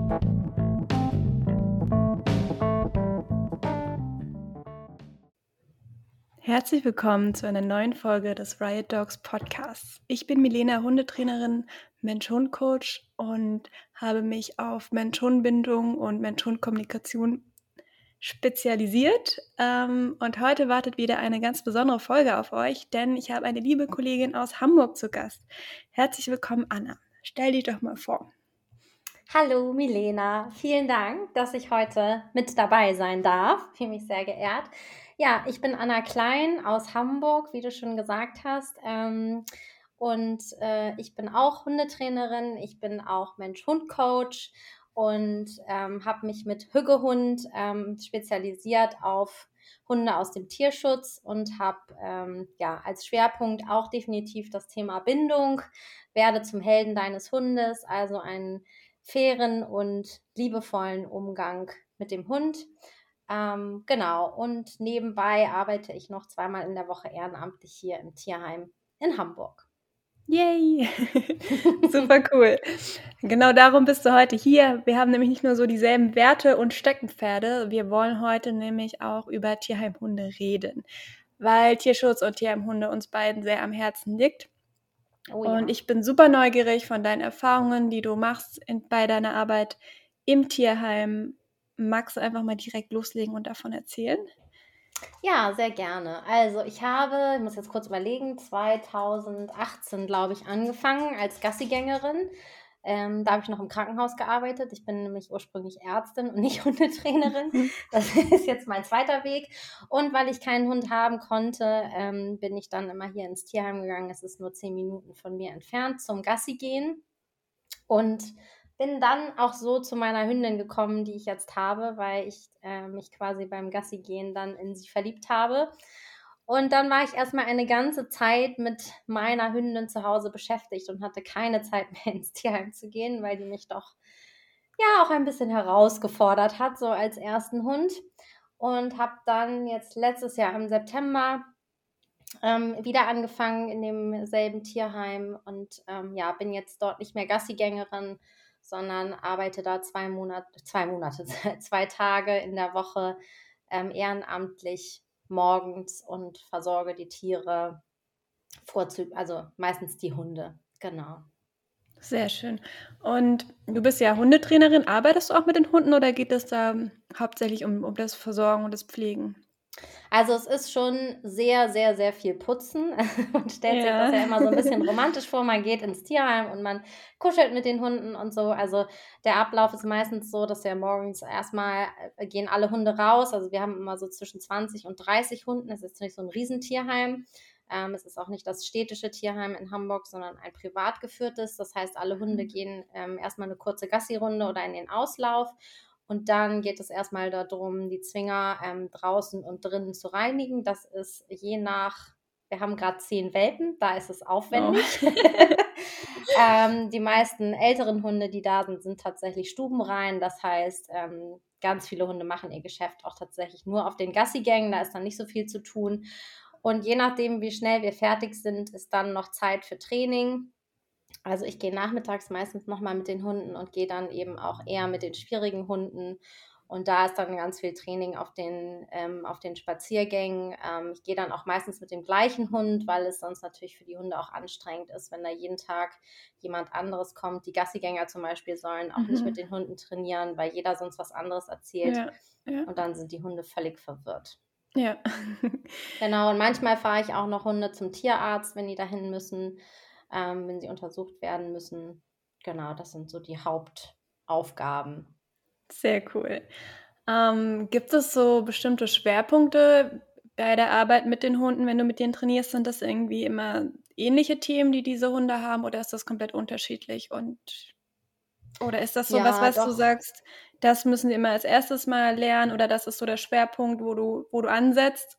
Herzlich willkommen zu einer neuen Folge des Riot Dogs Podcasts. Ich bin Milena, Hundetrainerin, Mensch-Hund-Coach und habe mich auf Mensch-Hund-Bindung und Mensch-Hund-Kommunikation spezialisiert. Und heute wartet wieder eine ganz besondere Folge auf euch, denn ich habe eine liebe Kollegin aus Hamburg zu Gast. Herzlich willkommen, Anna. Stell dich doch mal vor. Hallo Milena, vielen Dank, dass ich heute mit dabei sein darf. Ich fühle mich sehr geehrt. Ja, ich bin Anna Klein aus Hamburg, wie du schon gesagt hast. Ich bin auch Hundetrainerin, ich bin auch Mensch-Hund-Coach und habe mich mit Hüggehund spezialisiert auf Hunde aus dem Tierschutz und habe als Schwerpunkt auch definitiv das Thema Bindung. Werde zum Helden deines Hundes, also einen fairen und liebevollen Umgang mit dem Hund. Genau, und nebenbei arbeite ich noch 2-mal in der Woche ehrenamtlich hier im Tierheim in Hamburg. Yay! Super cool. Genau darum bist du heute hier. Wir haben nämlich nicht nur so dieselben Werte und Steckenpferde, wir wollen heute nämlich auch über Tierheimhunde reden, weil Tierschutz und Tierheimhunde uns beiden sehr am Herzen liegt. Oh Und ja. ich bin super neugierig von deinen Erfahrungen, die du machst bei deiner Arbeit im Tierheim. Magst du einfach mal direkt loslegen und davon erzählen? Ja, sehr gerne. Also ich muss jetzt kurz überlegen, 2018, glaube ich, angefangen als Gassigängerin. Da habe ich noch im Krankenhaus gearbeitet. Ich bin nämlich ursprünglich Ärztin und nicht Hundetrainerin. Das ist jetzt mein zweiter Weg. Und weil ich keinen Hund haben konnte, bin ich dann immer hier ins Tierheim gegangen. Es ist nur 10 Minuten von mir entfernt zum Gassi gehen. Und bin dann auch so zu meiner Hündin gekommen, die ich jetzt habe, weil ich mich quasi beim Gassi gehen dann in sie verliebt habe. Und dann war ich erstmal eine ganze Zeit mit meiner Hündin zu Hause beschäftigt und hatte keine Zeit mehr ins Tierheim zu gehen, weil die mich doch ja auch ein bisschen herausgefordert hat, so als ersten Hund. Und habe dann jetzt letztes Jahr im September wieder angefangen in demselben Tierheim und bin jetzt dort nicht mehr Gassigängerin, sondern arbeite da 2 Tage in der Woche ehrenamtlich morgens und versorge die Tiere, also meistens die Hunde, genau. Sehr schön. Und du bist ja Hundetrainerin. Arbeitest du auch mit den Hunden oder geht es da hauptsächlich um das Versorgen und das Pflegen? Also es ist schon sehr, sehr, sehr viel Putzen. Man stellt sich das ja immer so ein bisschen romantisch vor. Man geht ins Tierheim und man kuschelt mit den Hunden und so. Also der Ablauf ist meistens so, dass wir morgens erstmal gehen alle Hunde raus. Also wir haben immer so zwischen 20 und 30 Hunden. Es ist nicht so ein Riesentierheim. Es ist auch nicht das städtische Tierheim in Hamburg, sondern ein privat geführtes. Das heißt, alle Hunde gehen erstmal eine kurze Gassi-Runde oder in den Auslauf. Und dann geht es erstmal darum, die Zwinger draußen und drinnen zu reinigen. Das ist wir haben gerade 10 Welpen, da ist es aufwendig. Die meisten älteren Hunde, die da sind, sind tatsächlich stubenrein. Das heißt, ganz viele Hunde machen ihr Geschäft auch tatsächlich nur auf den Gassigängen. Da ist dann nicht so viel zu tun. Und je nachdem, wie schnell wir fertig sind, ist dann noch Zeit für Training. Also ich gehe nachmittags meistens nochmal mit den Hunden und gehe dann eben auch eher mit den schwierigen Hunden. Und da ist dann ganz viel Training auf den Spaziergängen. Ich gehe dann auch meistens mit dem gleichen Hund, weil es sonst natürlich für die Hunde auch anstrengend ist, wenn da jeden Tag jemand anderes kommt. Die Gassigänger zum Beispiel sollen auch nicht mit den Hunden trainieren, weil jeder sonst was anderes erzählt. Ja. Und dann sind die Hunde völlig verwirrt. Ja. Genau, und manchmal fahre ich auch noch Hunde zum Tierarzt, wenn die dahin müssen, wenn sie untersucht werden müssen. Genau, das sind so die Hauptaufgaben. Sehr cool. Gibt es so bestimmte Schwerpunkte bei der Arbeit mit den Hunden, wenn du mit denen trainierst? Sind das irgendwie immer ähnliche Themen, die diese Hunde haben, oder ist das komplett unterschiedlich? Oder ist das so was, Ja, was du doch. sagst, das müssen sie immer als erstes mal lernen, oder das ist so der Schwerpunkt, wo du ansetzt?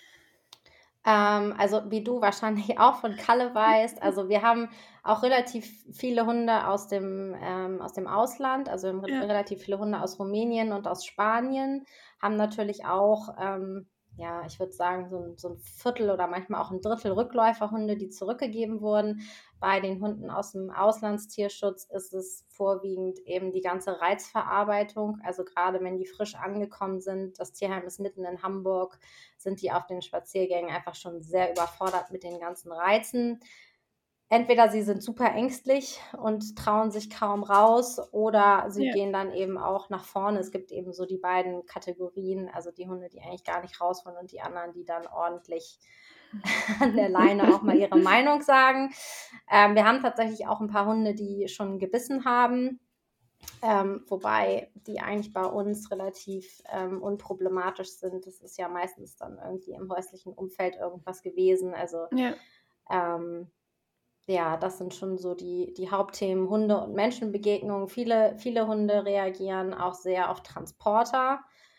Also wie du wahrscheinlich auch von Kalle weißt, also wir haben auch relativ viele Hunde aus dem Ausland, also wir haben Ja. relativ viele Hunde aus Rumänien und aus Spanien, haben natürlich auch ja, ich würde sagen, so ein Viertel oder manchmal auch ein Drittel Rückläuferhunde, die zurückgegeben wurden. Bei den Hunden aus dem Auslandstierschutz ist es vorwiegend eben die ganze Reizverarbeitung. Also gerade wenn die frisch angekommen sind, das Tierheim ist mitten in Hamburg, sind die auf den Spaziergängen einfach schon sehr überfordert mit den ganzen Reizen. Entweder sie sind super ängstlich und trauen sich kaum raus oder sie Ja. gehen dann eben auch nach vorne. Es gibt eben so die beiden Kategorien, also die Hunde, die eigentlich gar nicht raus wollen und die anderen, die dann ordentlich an der Leine auch mal ihre Meinung sagen. Wir haben tatsächlich auch ein paar Hunde, die schon gebissen haben, wobei die eigentlich bei uns relativ unproblematisch sind. Das ist ja meistens dann irgendwie im häuslichen Umfeld irgendwas gewesen. Also Ja. ähm, ja, das sind schon so die Hauptthemen Hunde und Menschenbegegnungen. Viele Hunde reagieren auch sehr auf Transporter,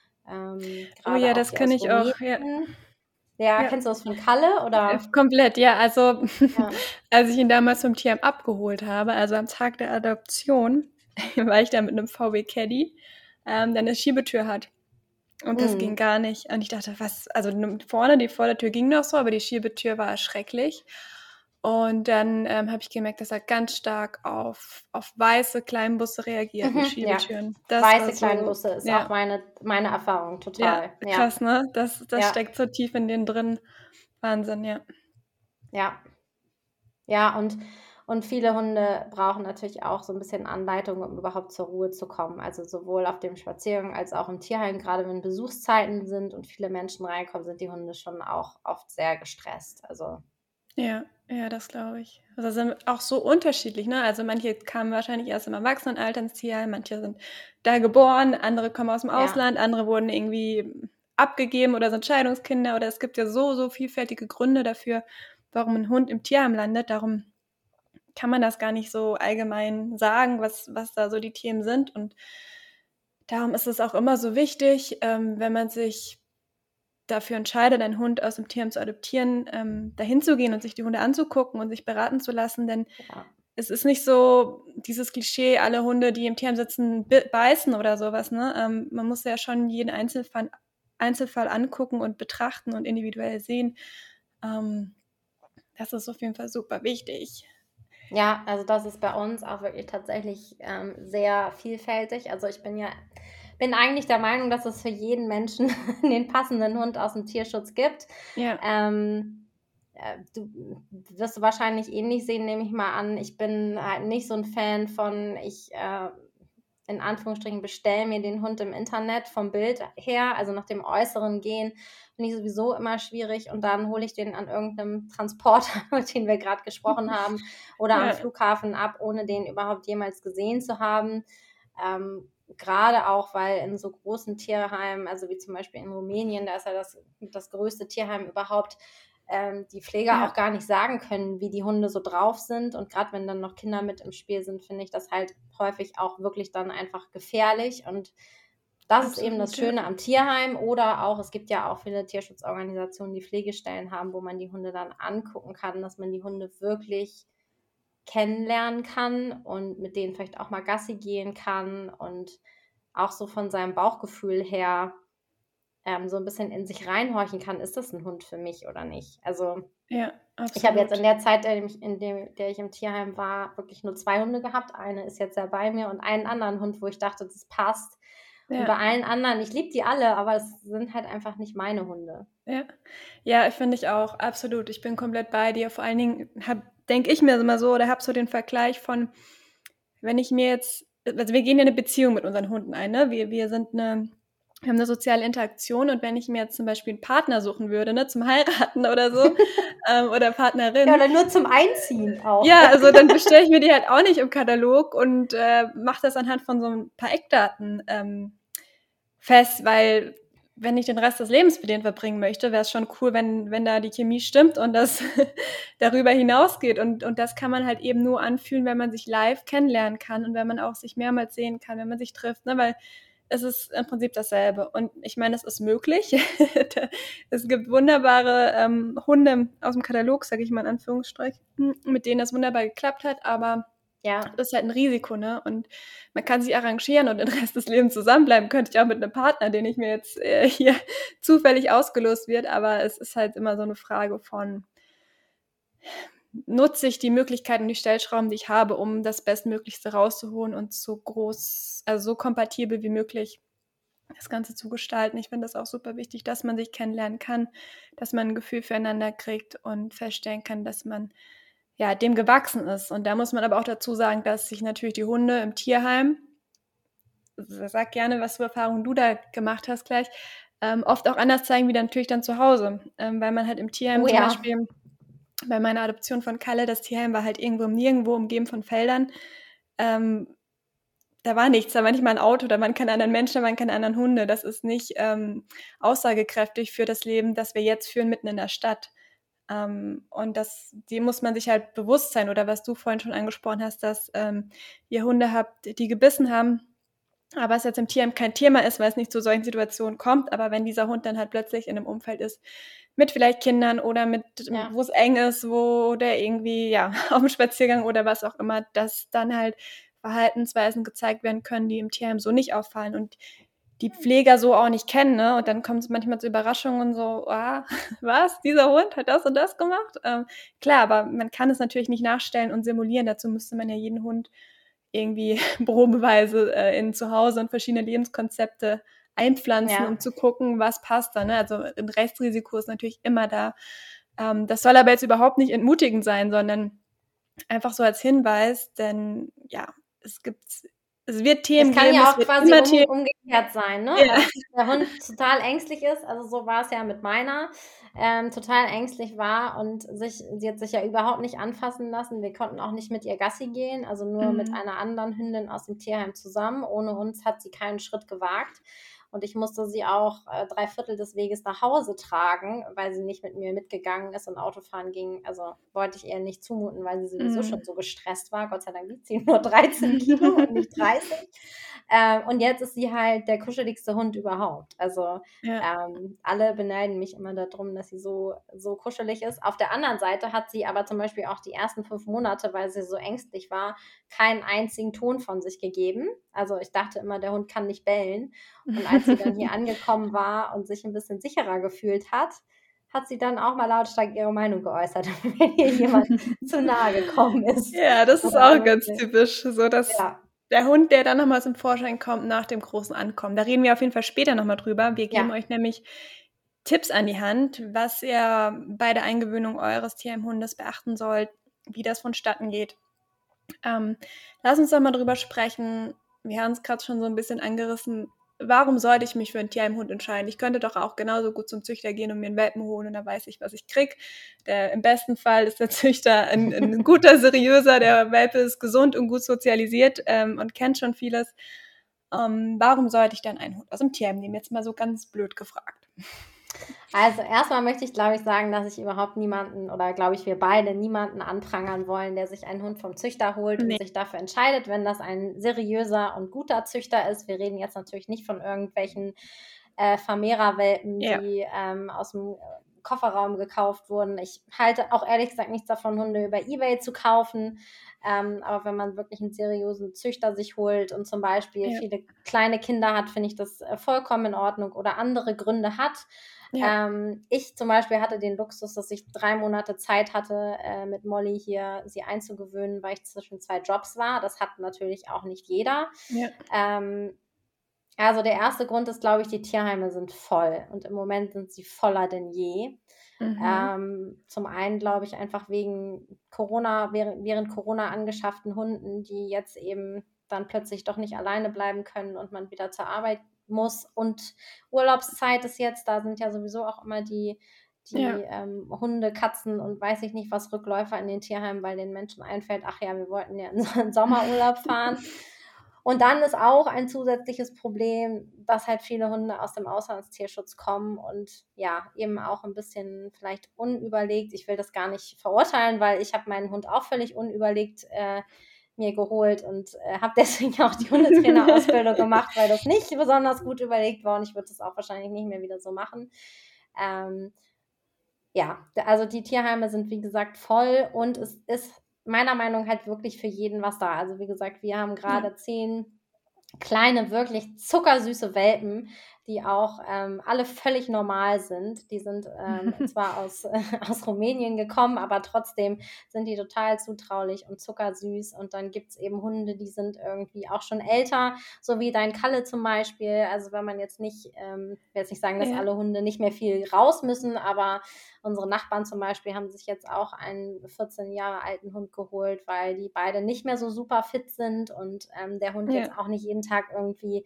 Oh grade ja, auch das die kenne aus ich auch, ja. Rumänien. Ja, Ja, kennst du das von Kalle oder? komplett, ja. Also, Ja. als ich ihn damals vom Tierheim abgeholt habe, also am Tag der Adoption, war ich da mit einem VW Caddy, der eine Schiebetür hat. Und das ging Mhm. gar nicht. Und ich dachte, was, also vorne, die Vordertür ging noch so, aber die Schiebetür war schrecklich. Und dann habe ich gemerkt, dass er ganz stark auf weiße Kleinbusse reagiert mit Mhm, ja. Schiebetüren. Das war Weiße kleine so, Busse ist auch ja, meine Erfahrung, ja, total. Ja, krass, ne? Das ja, steckt so tief in denen drin. Wahnsinn, ja. ja. Ja, und viele Hunde brauchen natürlich auch so ein bisschen Anleitung, um überhaupt zur Ruhe zu kommen. Also, sowohl auf dem Spaziergang als auch im Tierheim. Gerade wenn Besuchszeiten sind und viele Menschen reinkommen, sind die Hunde schon auch oft sehr gestresst. Also, Ja, ja, das glaube ich. Also sind auch so unterschiedlich, ne? Also manche kamen wahrscheinlich erst im Erwachsenenalter ins Tierheim, manche sind da geboren, andere kommen aus dem ja, Ausland, andere wurden irgendwie abgegeben oder sind Scheidungskinder oder es gibt ja so vielfältige Gründe dafür, warum ein Hund im Tierheim landet. Darum kann man das gar nicht so allgemein sagen, was da so die Themen sind. Und darum ist es auch immer so wichtig, wenn man sich dafür entscheidet, einen Hund aus dem Tierheim zu adoptieren, dahin zu gehen und sich die Hunde anzugucken und sich beraten zu lassen, denn ja. es ist nicht so dieses Klischee, alle Hunde, die im Tierheim sitzen, beißen oder sowas, ne? Man muss ja schon jeden Einzelfall angucken und betrachten und individuell sehen. Ähm, das ist auf jeden Fall super wichtig. Ja, also das ist bei uns auch wirklich tatsächlich, sehr vielfältig. Also, ich bin eigentlich der Meinung, dass es für jeden Menschen den passenden Hund aus dem Tierschutz gibt. Ja, Du wirst du wahrscheinlich ähnlich sehen, nehme ich mal an. Ich bin halt nicht so ein Fan von in Anführungsstrichen, bestelle mir den Hund im Internet vom Bild her, also nach dem Äußeren gehen, finde ich sowieso immer schwierig und dann hole ich den an irgendeinem Transporter, über den wir gerade gesprochen haben, oder am ja, Flughafen ab, ohne den überhaupt jemals gesehen zu haben. Grade auch, weil in so großen Tierheimen, also wie zum Beispiel in Rumänien, da ist ja das größte Tierheim überhaupt, die Pfleger auch ja, gar nicht sagen können, wie die Hunde so drauf sind. Und gerade wenn dann noch Kinder mit im Spiel sind, finde ich das halt häufig auch wirklich dann einfach gefährlich. Und das ist eben das absolut, ja. Schöne am Tierheim. Oder auch, es gibt ja auch viele Tierschutzorganisationen, die Pflegestellen haben, wo man die Hunde dann angucken kann, dass man die Hunde wirklich kennenlernen kann und mit denen vielleicht auch mal Gassi gehen kann und auch so von seinem Bauchgefühl her so ein bisschen in sich reinhorchen kann: „Ist das ein Hund für mich oder nicht?“ Also, Ja, ich habe jetzt in absolut. der Zeit, in der ich im Tierheim war, wirklich nur 2 Hunde gehabt. Eine ist jetzt ja bei mir und einen anderen Hund, wo ich dachte, das passt. Und bei Ja. allen anderen, ich liebe die alle, aber es sind halt einfach nicht meine Hunde. Ja. Ja, finde ich auch, absolut. Ich bin komplett bei dir. Vor allen Dingen denke ich mir immer so oder habe so den Vergleich von, wenn ich mir jetzt, also wir gehen ja eine Beziehung mit unseren Hunden ein, ne? Wir haben eine soziale Interaktion und wenn ich mir jetzt zum Beispiel einen Partner suchen würde, ne, zum Heiraten oder so, oder Ja, Partnerin, oder nur zum Einziehen auch. ja, also dann bestelle ich mir die halt auch nicht im Katalog und mache das anhand von so ein paar Eckdaten fest, weil wenn ich den Rest des Lebens mit denen verbringen möchte, wäre es schon cool, wenn da die Chemie stimmt und das darüber hinausgeht. Und das kann man halt eben nur anfühlen, wenn man sich live kennenlernen kann und wenn man auch sich mehrmals sehen kann, wenn man sich trifft, ne? Weil es ist im Prinzip dasselbe. Und ich meine, es ist möglich. Es gibt wunderbare Hunde aus dem Katalog, sage ich mal in Anführungsstrichen, mit denen das wunderbar geklappt hat, aber Ja. Das ist halt ein Risiko, ne? Und man kann sich arrangieren und den Rest des Lebens zusammenbleiben. Könnte ich auch mit einem Partner, den ich mir jetzt hier zufällig ausgelost wird. Aber es ist halt immer so eine Frage von, nutze ich die Möglichkeiten und die Stellschrauben, die ich habe, um das Bestmöglichste rauszuholen und so kompatibel wie möglich das Ganze zu gestalten. Ich finde das auch super wichtig, dass man sich kennenlernen kann, dass man ein Gefühl füreinander kriegt und feststellen kann, dass man ja dem gewachsen ist. Und da muss man aber auch dazu sagen, dass sich natürlich die Hunde im Tierheim, sag gerne, was für Erfahrungen du da gemacht hast gleich, oft auch anders zeigen wie dann natürlich dann zu Hause. Weil man halt im Tierheim Oh zum ja. Beispiel bei meiner Adoption von Kalle, das Tierheim war halt irgendwo im Nirgendwo, umgeben von Feldern. Da war nichts, da war nicht mal ein Auto, da waren keine anderen Menschen, da waren keine anderen Hunde. Das ist nicht aussagekräftig für das Leben, das wir jetzt führen mitten in der Stadt. Und dem muss man sich halt bewusst sein. Oder was du vorhin schon angesprochen hast, dass ihr Hunde habt, die gebissen haben, aber es jetzt im Tierheim kein Thema ist, weil es nicht zu solchen Situationen kommt. Aber wenn dieser Hund dann halt plötzlich in einem Umfeld ist, mit vielleicht Kindern oder wo es eng ist, wo der irgendwie, ja, auf dem Spaziergang oder was auch immer, dass dann halt Verhaltensweisen gezeigt werden können, die im Tierheim so nicht auffallen und die Pfleger so auch nicht kennen, ne? Und dann kommt es manchmal zu Überraschungen so, was, dieser Hund hat das und das gemacht? Klar, aber man kann es natürlich nicht nachstellen und simulieren. Dazu müsste man ja jeden Hund irgendwie probeweise in zu Hause und verschiedene Lebenskonzepte einpflanzen, Ja. um zu gucken, was passt da. Ne? Also ein Restrisiko ist natürlich immer da. Das soll aber jetzt überhaupt nicht entmutigend sein, sondern einfach so als Hinweis, denn ja, es wird Es Themen kann geben, ja es auch wird quasi immer Themen. umgekehrt sein, ne? Ja. Also, dass der Hund total ängstlich ist, also so war es ja mit meiner, total ängstlich war und sie hat sich ja überhaupt nicht anfassen lassen. Wir konnten auch nicht mit ihr Gassi gehen, also nur mit Mhm. einer anderen Hündin aus dem Tierheim zusammen. Ohne uns hat sie keinen Schritt gewagt. Und ich musste sie auch 3/4 des Weges nach Hause tragen, weil sie nicht mit mir mitgegangen ist und Autofahren ging. Also wollte ich ihr nicht zumuten, weil sie sowieso schon Mhm. so gestresst war. Gott sei Dank wiegt sie nur 13 Kilo und nicht 30. Und jetzt ist sie halt der kuscheligste Hund überhaupt. Also Ja. alle beneiden mich immer darum, dass sie so kuschelig ist. Auf der anderen Seite hat sie aber zum Beispiel auch die ersten 5 Monate, weil sie so ängstlich war, keinen einzigen Ton von sich gegeben. Also ich dachte immer, der Hund kann nicht bellen. Und als sie dann hier angekommen war und sich ein bisschen sicherer gefühlt hat sie dann auch mal lautstark ihre Meinung geäußert, wenn ihr jemand zu nahe gekommen ist Ja, das ist oder auch ganz irgendwie. typisch, so dass Ja, der Hund, der dann noch mal zum Vorschein kommt nach dem großen Ankommen. Da reden wir auf jeden Fall später noch mal drüber. Wir geben ja. euch nämlich Tipps an die Hand, was ihr bei der Eingewöhnung eures Tierheimhundes beachten sollt, wie das vonstatten geht. Lass uns doch mal drüber sprechen. Wir haben es gerade schon so ein bisschen angerissen. Warum sollte ich mich für einen Tierheimhund entscheiden? Ich könnte doch auch genauso gut zum Züchter gehen und mir einen Welpen holen und da weiß ich, was ich krieg. Im besten Fall ist der Züchter ein guter, seriöser, der Welpe ist gesund und gut sozialisiert und kennt schon vieles. Warum sollte ich dann einen Hund aus dem Tierheim nehmen? Jetzt mal so ganz blöd gefragt. Also erstmal möchte ich, glaube ich, sagen, dass ich überhaupt niemanden oder glaube ich, wir beide niemanden anprangern wollen, der sich einen Hund vom Züchter holt und Nee. sich dafür entscheidet, wenn das ein seriöser und guter Züchter ist. Wir reden jetzt natürlich nicht von irgendwelchen Vermehrerwelpen, Ja. die aus dem Kofferraum gekauft wurden. Ich halte auch ehrlich gesagt nichts davon, Hunde über eBay zu kaufen. Aber wenn man wirklich einen seriösen Züchter sich holt und zum Beispiel Ja. viele kleine Kinder hat, finde ich das vollkommen in Ordnung oder andere Gründe hat. Ja. Ich zum Beispiel hatte den Luxus, dass ich 3 Monate Zeit hatte, mit Molly hier sie einzugewöhnen, weil ich zwischen 2 Jobs war. Das hat natürlich auch nicht jeder. Ja. Also der erste Grund ist, glaube ich, die Tierheime sind voll und im Moment sind sie voller denn je. Mhm. Zum einen, glaube ich, einfach wegen Corona, während Corona angeschafften Hunden, die jetzt eben dann plötzlich doch nicht alleine bleiben können und man wieder zur Arbeit muss. Und Urlaubszeit ist jetzt, da sind ja sowieso auch immer die Ja. Hunde, Katzen und weiß ich nicht was Rückläufer in den Tierheimen, weil den Menschen einfällt, ach ja, wir wollten ja in so einen Sommerurlaub fahren. Und dann ist auch ein zusätzliches Problem, dass halt viele Hunde aus dem Auslandstierschutz kommen und ja, eben auch ein bisschen vielleicht unüberlegt. Ich will das gar nicht verurteilen, weil ich habe meinen Hund auch völlig unüberlegt mir geholt und habe deswegen auch die Hundetrainerausbildung gemacht, weil das nicht besonders gut überlegt war und ich würde das auch wahrscheinlich nicht mehr wieder so machen. Ja, also die Tierheime sind wie gesagt voll und es ist meiner Meinung nach halt wirklich für jeden was da. Also wie gesagt, wir haben gerade 10 kleine, wirklich zuckersüße Welpen, die auch alle völlig normal sind. Die sind zwar aus Rumänien gekommen, aber trotzdem sind die total zutraulich und zuckersüß. Und dann gibt es eben Hunde, die sind irgendwie auch schon älter, so wie dein Kalle zum Beispiel. Also wenn man jetzt nicht, ich will jetzt nicht sagen, dass alle Hunde nicht mehr viel raus müssen, aber unsere Nachbarn zum Beispiel haben sich jetzt auch einen 14 Jahre alten Hund geholt, weil die beide nicht mehr so super fit sind und der Hund jetzt auch nicht jeden Tag irgendwie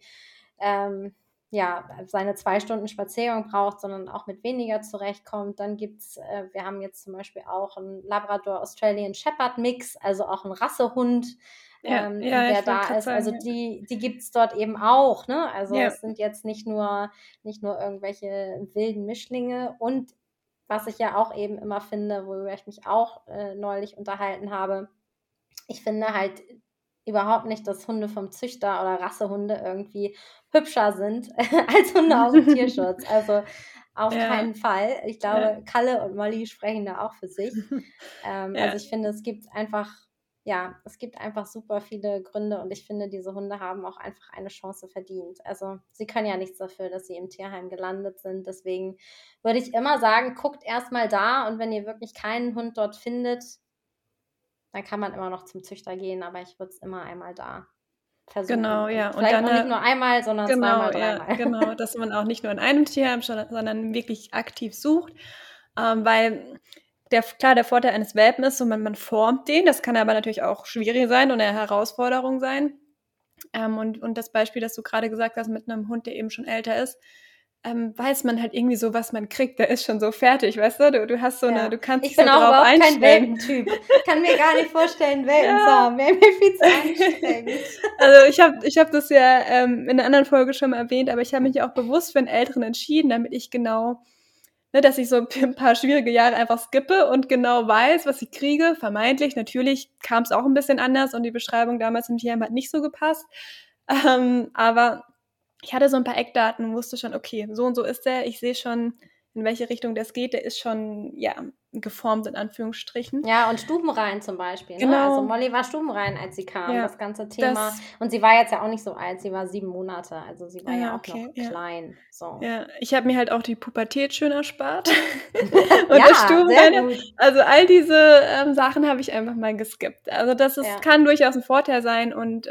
seine 2 Stunden Spaziergang braucht, sondern auch mit weniger zurechtkommt. Dann gibt's, wir haben jetzt zum Beispiel auch einen Labrador Australian Shepherd Mix, also auch ein Rassehund, der da ist. Also die gibt's dort eben auch, ne? Also es sind jetzt nicht nur irgendwelche wilden Mischlinge. Und was ich ja auch eben immer finde, worüber ich mich auch neulich unterhalten habe, ich finde halt überhaupt nicht, dass Hunde vom Züchter oder Rassehunde irgendwie hübscher sind als Hunde aus dem Tierschutz. Also auf keinen Fall. Ich glaube, Kalle und Molly sprechen da auch für sich. Also ich finde, es gibt einfach super viele Gründe und ich finde, diese Hunde haben auch einfach eine Chance verdient. Also sie können ja nichts dafür, dass sie im Tierheim gelandet sind. Deswegen würde ich immer sagen, guckt erstmal da und wenn ihr wirklich keinen Hund dort findet, dann kann man immer noch zum Züchter gehen, aber ich würde es immer einmal da versuchen. Genau, ja. Und vielleicht auch nicht nur einmal, sondern zweimal, dreimal. Genau, dass man auch nicht nur in einem Tierheim, sondern wirklich aktiv sucht, weil der Vorteil eines Welpen ist, so man formt den, das kann aber natürlich auch schwierig sein und eine Herausforderung sein. Und das Beispiel, das du gerade gesagt hast, mit einem Hund, der eben schon älter ist, weiß man halt irgendwie so, was man kriegt. Der ist schon so fertig, weißt du? Du hast so du kannst dich so drauf einstellen. Ich bin auch überhaupt kein Welpentyp. Ich kann mir gar nicht vorstellen, Welpen zu haben. Wäre mir viel zu anstrengend. Also ich hab das ja in einer anderen Folge schon mal erwähnt, aber ich habe mich ja auch bewusst für einen Älteren entschieden, damit ich genau, dass ich so ein paar schwierige Jahre einfach skippe und genau weiß, was ich kriege. Vermeintlich, natürlich kam es auch ein bisschen anders und die Beschreibung damals im Tierheim hat nicht so gepasst. Aber ich hatte so ein paar Eckdaten und wusste schon, okay, so und so ist der. Ich sehe schon, in welche Richtung das geht. Der ist schon, geformt in Anführungsstrichen. Ja, und stubenrein zum Beispiel. Genau. Ne? Also Molly war stubenrein, als sie kam, das ganze Thema. Und sie war jetzt ja auch nicht so alt, sie war 7 Monate, also sie war ja auch noch klein. So. Ja, ich habe mir halt auch die Pubertät schön erspart. Und das Stubenrein, sehr gut. Also all diese Sachen habe ich einfach mal geskippt. Also kann durchaus ein Vorteil sein und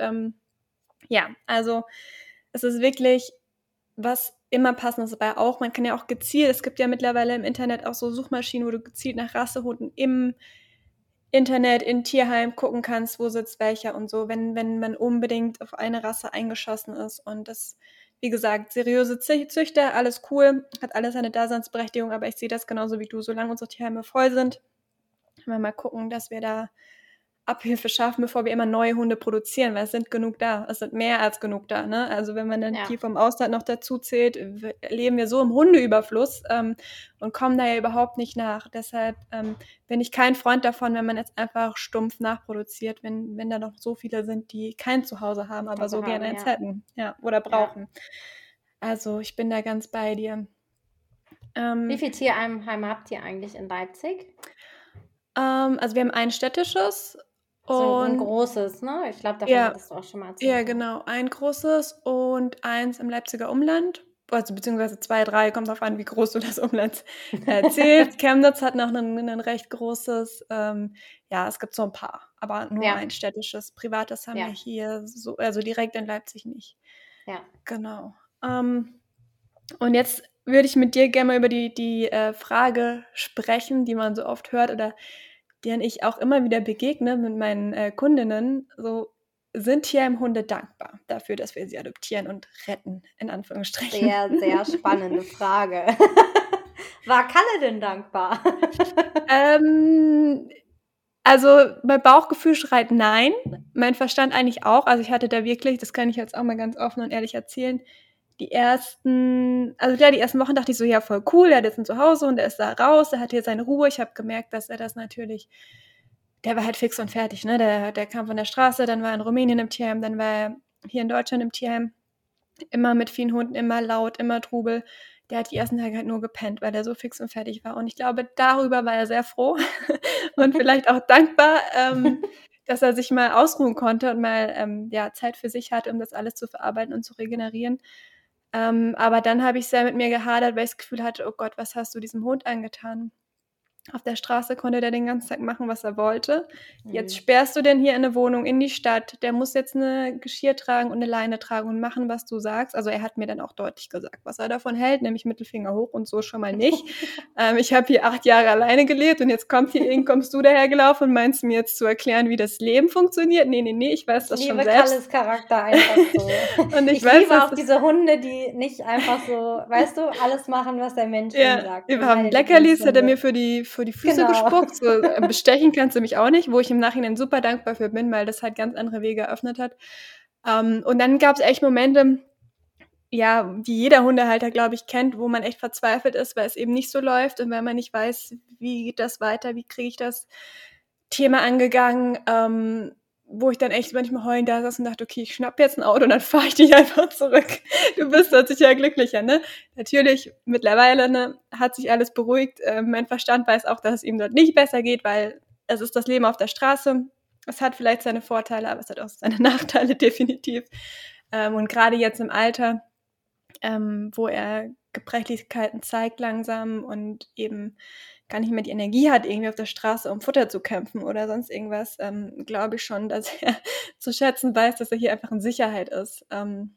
also es ist wirklich was immer passend ist, aber auch, man kann ja auch gezielt, es gibt ja mittlerweile im Internet auch so Suchmaschinen, wo du gezielt nach Rassehunden im Internet, in Tierheim gucken kannst, wo sitzt welcher und so, wenn man unbedingt auf eine Rasse eingeschossen ist. Und das, wie gesagt, seriöse Züchter, alles cool, hat alles seine Daseinsberechtigung, aber ich sehe das genauso wie du, solange unsere Tierheime voll sind, können wir mal gucken, dass wir da Abhilfe schaffen, bevor wir immer neue Hunde produzieren, weil es sind genug da. Es sind mehr als genug da, ne? Also wenn man dann die vom Ausland noch dazu zählt, leben wir so im Hundeüberfluss und kommen da ja überhaupt nicht nach. Deshalb bin ich kein Freund davon, wenn man jetzt einfach stumpf nachproduziert, wenn da noch so viele sind, die kein Zuhause haben, aber so gerne eins hätten, oder brauchen. Ja. Also ich bin da ganz bei dir. Wie viele Tierheime habt ihr eigentlich in Leipzig? Also wir haben ein städtisches. So ein großes, ne? Ich glaube, davon hattest du auch schon mal erzählt. Ja, genau. Ein großes und eins im Leipziger Umland. Also beziehungsweise 2, 3, kommt drauf an, wie groß du das Umland zählst. Chemnitz hat noch ein recht großes. Es gibt so ein paar, aber nur ein städtisches. Privates haben wir hier, so, also direkt in Leipzig nicht. Ja. Genau. Und jetzt würde ich mit dir gerne mal über die Frage sprechen, die man so oft hört oder deren ich auch immer wieder begegne mit meinen Kundinnen, so sind Tierheimhunde dankbar dafür, dass wir sie adoptieren und retten, in Anführungsstrichen. Sehr, sehr spannende Frage. War Kalle denn dankbar? Also mein Bauchgefühl schreit nein, mein Verstand eigentlich auch. Also ich hatte da wirklich, das kann ich jetzt auch mal ganz offen und ehrlich erzählen, die ersten Wochen dachte ich so, ja, voll cool, er hat jetzt ein Zuhause und er ist da raus, er hat hier seine Ruhe. Ich habe gemerkt, dass er das natürlich, der war halt fix und fertig, ne? Der kam von der Straße, dann war er in Rumänien im Tierheim, dann war er hier in Deutschland im Tierheim. Immer mit vielen Hunden, immer laut, immer Trubel. der hat die ersten Tage halt nur gepennt, weil er so fix und fertig war. Und ich glaube, darüber war er sehr froh und vielleicht auch dankbar, dass er sich mal ausruhen konnte und mal Zeit für sich hatte, um das alles zu verarbeiten und zu regenerieren. Aber dann habe ich sehr mit mir gehadert, weil ich das Gefühl hatte, oh Gott, was hast du diesem Hund angetan? Auf der Straße konnte der den ganzen Tag machen, was er wollte. Jetzt sperrst du den hier in eine Wohnung in die Stadt. Der muss jetzt eine Geschirr tragen und eine Leine tragen und machen, was du sagst. Also er hat mir dann auch deutlich gesagt, was er davon hält, nämlich Mittelfinger hoch und so schon mal nicht. Ich habe hier 8 Jahre alleine gelebt und jetzt kommst du dahergelaufen und meinst mir jetzt zu erklären, wie das Leben funktioniert? Nee, ich weiß das schon selbst. Ich liebe Kalles Charakter einfach so. Und ich liebe auch diese Hunde, die nicht einfach so, weißt du, alles machen, was der Mensch ihnen sagt. Wir haben Leckerlis, hat er mir für die Füße gespuckt. So, bestechen kannst du mich auch nicht, wo ich im Nachhinein super dankbar für bin, weil das halt ganz andere Wege eröffnet hat. Und dann gab es echt Momente, ja, die jeder Hundehalter, glaube ich, kennt, wo man echt verzweifelt ist, weil es eben nicht so läuft und weil man nicht weiß, wie geht das weiter, wie kriege ich das Thema angegangen, wo ich dann echt manchmal heulend da saß und dachte, okay, ich schnapp jetzt ein Auto und dann fahre ich dich einfach zurück. Du bist dort sicher glücklicher, ne? Natürlich, mittlerweile, ne, hat sich alles beruhigt. Mein Verstand weiß auch, dass es ihm dort nicht besser geht, weil es ist das Leben auf der Straße. Es hat vielleicht seine Vorteile, aber es hat auch seine Nachteile, definitiv. Und gerade jetzt im Alter, wo er Gebrechlichkeiten zeigt langsam und eben gar nicht mehr die Energie hat, irgendwie auf der Straße um Futter zu kämpfen oder sonst irgendwas, glaube ich schon, dass er zu schätzen weiß, dass er hier einfach in Sicherheit ist.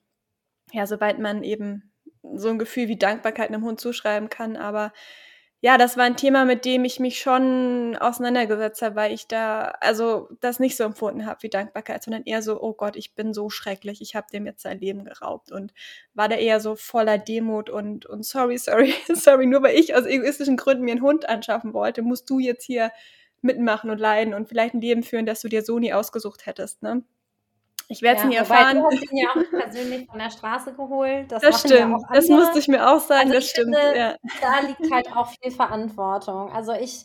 Soweit man eben so ein Gefühl wie Dankbarkeit einem Hund zuschreiben kann. Aber ja, das war ein Thema, mit dem ich mich schon auseinandergesetzt habe, weil ich da das nicht so empfunden habe wie Dankbarkeit, sondern eher so, oh Gott, ich bin so schrecklich, ich habe dem jetzt sein Leben geraubt und war da eher so voller Demut und sorry, nur weil ich aus egoistischen Gründen mir einen Hund anschaffen wollte, musst du jetzt hier mitmachen und leiden und vielleicht ein Leben führen, das du dir so nie ausgesucht hättest, ne? Ich werde es nie erfahren. Du hast ihn ja auch persönlich von der Straße geholt. Das stimmt, ja auch das musste ich mir auch sagen, das stimmt. Finde, da liegt halt auch viel Verantwortung. Also ich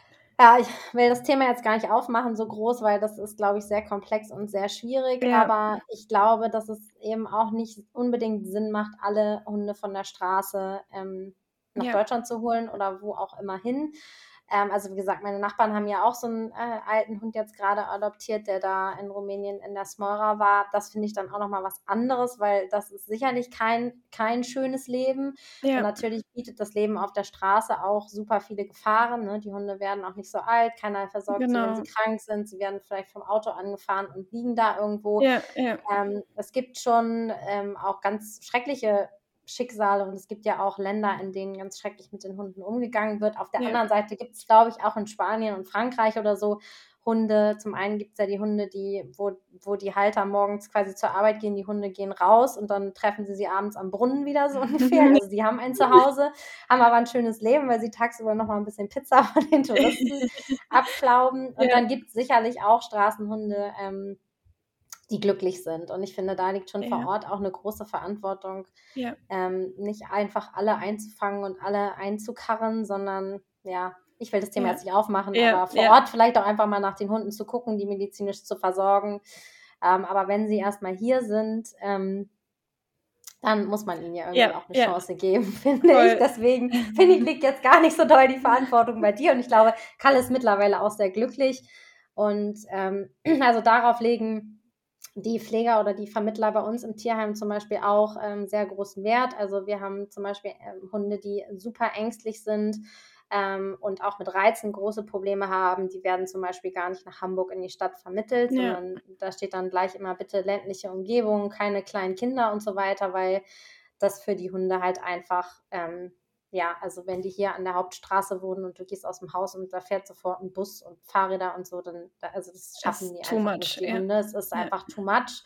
will das Thema jetzt gar nicht aufmachen, so groß, weil das ist, glaube ich, sehr komplex und sehr schwierig. Ja. Aber ich glaube, dass es eben auch nicht unbedingt Sinn macht, alle Hunde von der Straße nach Deutschland zu holen oder wo auch immer hin. Also wie gesagt, meine Nachbarn haben ja auch so einen alten Hund jetzt gerade adoptiert, der da in Rumänien in der Smora war. Das finde ich dann auch nochmal was anderes, weil das ist sicherlich kein schönes Leben. Ja. Und natürlich bietet das Leben auf der Straße auch super viele Gefahren. Ne? Die Hunde werden auch nicht so alt, keiner versorgt sie, wenn sie krank sind. Sie werden vielleicht vom Auto angefahren und liegen da irgendwo. Ja. Es gibt schon auch ganz schreckliche Schicksale und es gibt ja auch Länder, in denen ganz schrecklich mit den Hunden umgegangen wird. Auf der anderen Seite gibt es, glaube ich, auch in Spanien und Frankreich oder so Hunde. Zum einen gibt es ja die Hunde, wo die Halter morgens quasi zur Arbeit gehen, die Hunde gehen raus und dann treffen sie abends am Brunnen wieder so ungefähr. Also sie haben ein Zuhause, haben aber ein schönes Leben, weil sie tagsüber noch mal ein bisschen Pizza von den Touristen abklauben. Und dann gibt es sicherlich auch Straßenhunde, die glücklich sind. Und ich finde, da liegt schon vor Ort auch eine große Verantwortung, nicht einfach alle einzufangen und alle einzukarren, sondern ich will das Thema jetzt nicht aufmachen, aber vor Ort vielleicht auch einfach mal nach den Hunden zu gucken, die medizinisch zu versorgen. Aber wenn sie erstmal hier sind, dann muss man ihnen ja irgendwie auch eine Chance geben, finde ich. Deswegen liegt jetzt gar nicht so doll die Verantwortung bei dir. Und ich glaube, Kalle ist mittlerweile auch sehr glücklich. Und also darauf legen die Pfleger oder die Vermittler bei uns im Tierheim zum Beispiel auch sehr großen Wert. Also wir haben zum Beispiel Hunde, die super ängstlich sind und auch mit Reizen große Probleme haben. Die werden zum Beispiel gar nicht nach Hamburg in die Stadt vermittelt, sondern da steht dann gleich immer bitte ländliche Umgebung, keine kleinen Kinder und so weiter, weil das für die Hunde halt einfach also wenn die hier an der Hauptstraße wohnen und du gehst aus dem Haus und da fährt sofort ein Bus und Fahrräder und so, dann, also das schaffen die einfach nicht, die Hunde. Es ist einfach too much.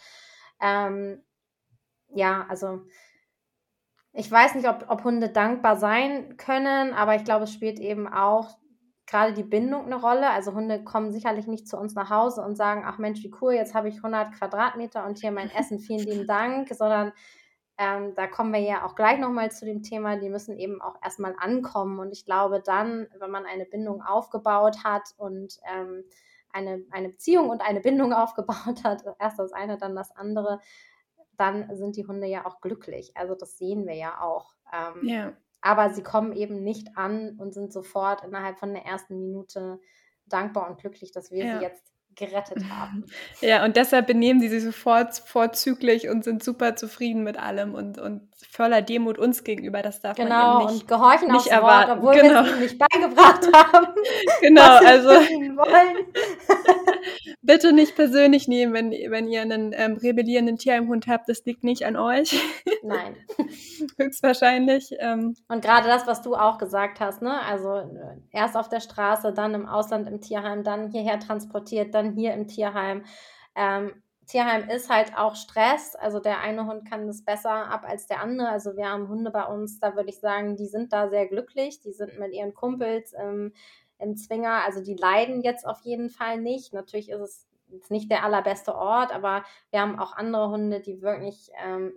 Also ich weiß nicht, ob Hunde dankbar sein können, aber ich glaube, es spielt eben auch gerade die Bindung eine Rolle. Also Hunde kommen sicherlich nicht zu uns nach Hause und sagen, ach Mensch, wie cool, jetzt habe ich 100 Quadratmeter und hier mein Essen, vielen lieben Dank, sondern da kommen wir ja auch gleich nochmal zu dem Thema, die müssen eben auch erstmal ankommen. Und ich glaube dann, wenn man eine Bindung aufgebaut hat und eine Beziehung und eine Bindung aufgebaut hat, erst das eine, dann das andere, dann sind die Hunde ja auch glücklich. Also das sehen wir ja auch. aber sie kommen eben nicht an und sind sofort innerhalb von der ersten Minute dankbar und glücklich, dass wir sie jetzt gerettet haben. Ja, und deshalb benehmen sie sich sofort vorzüglich und sind super zufrieden mit allem und voller Demut uns gegenüber. Das darf man eben nicht, und gehorchen nicht aufs erwarten. Wort, obwohl wir es ihnen nicht beigebracht haben, Genau, was wir von ihnen wollen. Bitte nicht persönlich nehmen, wenn ihr einen rebellierenden Tierheimhund habt. Das liegt nicht an euch. Nein. Höchstwahrscheinlich. Und gerade das, was du auch gesagt hast, ne? Also erst auf der Straße, dann im Ausland im Tierheim, dann hierher transportiert, dann hier im Tierheim. Tierheim ist halt auch Stress. Also der eine Hund kann das besser ab als der andere. Also wir haben Hunde bei uns, da würde ich sagen, die sind da sehr glücklich. Die sind mit ihren Kumpels im Zwinger. Also die leiden jetzt auf jeden Fall nicht. Natürlich ist es jetzt nicht der allerbeste Ort, aber wir haben auch andere Hunde, die wirklich,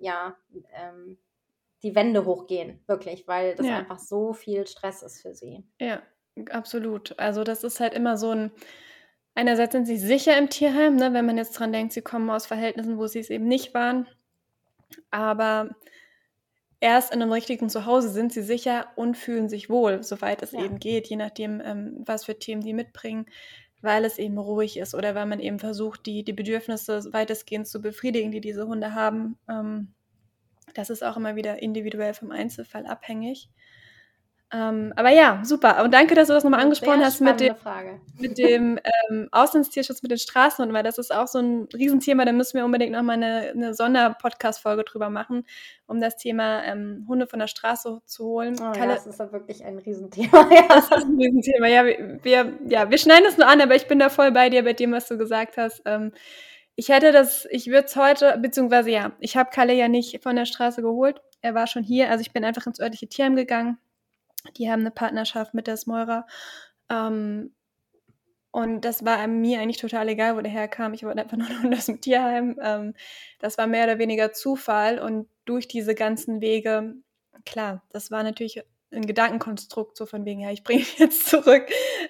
die Wände hochgehen, wirklich, weil das einfach so viel Stress ist für sie. Ja, absolut. Also das ist halt immer so einerseits sind sie sicher im Tierheim, ne, wenn man jetzt dran denkt, sie kommen aus Verhältnissen, wo sie es eben nicht waren. Aber erst in einem richtigen Zuhause sind sie sicher und fühlen sich wohl, soweit es eben geht, je nachdem, was für Themen die mitbringen, weil es eben ruhig ist oder weil man eben versucht, die Bedürfnisse weitestgehend zu befriedigen, die diese Hunde haben. Das ist auch immer wieder individuell vom Einzelfall abhängig. Aber ja, super. Und danke, dass du das nochmal angesprochen hast mit dem Auslandstierschutz, mit den Straßenhunden, weil das ist auch so ein Riesenthema. Da müssen wir unbedingt nochmal eine Sonderpodcast-Folge drüber machen, um das Thema Hunde von der Straße zu holen. Das ist ja wirklich ein Riesenthema. Das ist ein Riesenthema. Ja, wir schneiden es nur an, aber ich bin da voll bei dir, bei dem, was du gesagt hast. Ich würde es heute, beziehungsweise ja, ich habe Kalle ja nicht von der Straße geholt. Er war schon hier. Also ich bin einfach ins örtliche Tierheim gegangen. Die haben eine Partnerschaft mit der Smeurer. Und das war mir eigentlich total egal, wo der herkam. Ich wollte einfach nur noch das im Tierheim. Das war mehr oder weniger Zufall. Und durch diese ganzen Wege, klar, das war natürlich ein Gedankenkonstrukt, so von wegen, ja, ich bringe ihn jetzt zurück.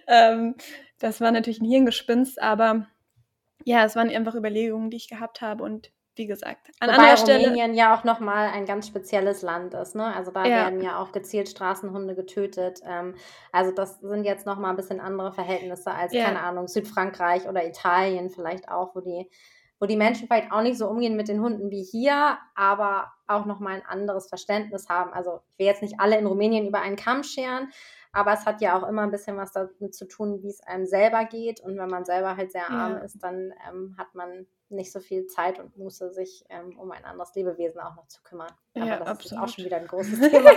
Das war natürlich ein Hirngespinst, aber ja, es waren einfach Überlegungen, die ich gehabt habe und wie gesagt, an anderer Stelle. Rumänien ja auch nochmal ein ganz spezielles Land ist, ne? Also da werden ja auch gezielt Straßenhunde getötet. Also das sind jetzt nochmal ein bisschen andere Verhältnisse als, keine Ahnung, Südfrankreich oder Italien vielleicht auch, wo die Menschen vielleicht auch nicht so umgehen mit den Hunden wie hier, aber auch nochmal ein anderes Verständnis haben. Also ich will jetzt nicht alle in Rumänien über einen Kamm scheren, aber es hat ja auch immer ein bisschen was damit zu tun, wie es einem selber geht. Und wenn man selber halt sehr arm ist, dann hat man nicht so viel Zeit und Muße, sich um ein anderes Lebewesen auch noch zu kümmern. Aber das ist auch schon wieder ein großes Thema.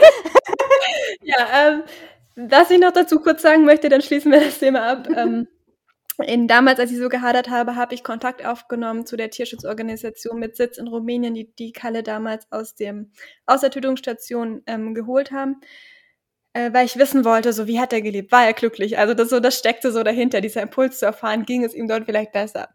Was ich noch dazu kurz sagen möchte, dann schließen wir das Thema ab. Damals, als ich so gehadert habe, habe ich Kontakt aufgenommen zu der Tierschutzorganisation mit Sitz in Rumänien, die Kalle damals aus der Tötungsstation geholt haben. Weil ich wissen wollte, so wie hat er gelebt, war er glücklich? Also das steckte so dahinter, dieser Impuls zu erfahren, ging es ihm dort vielleicht besser.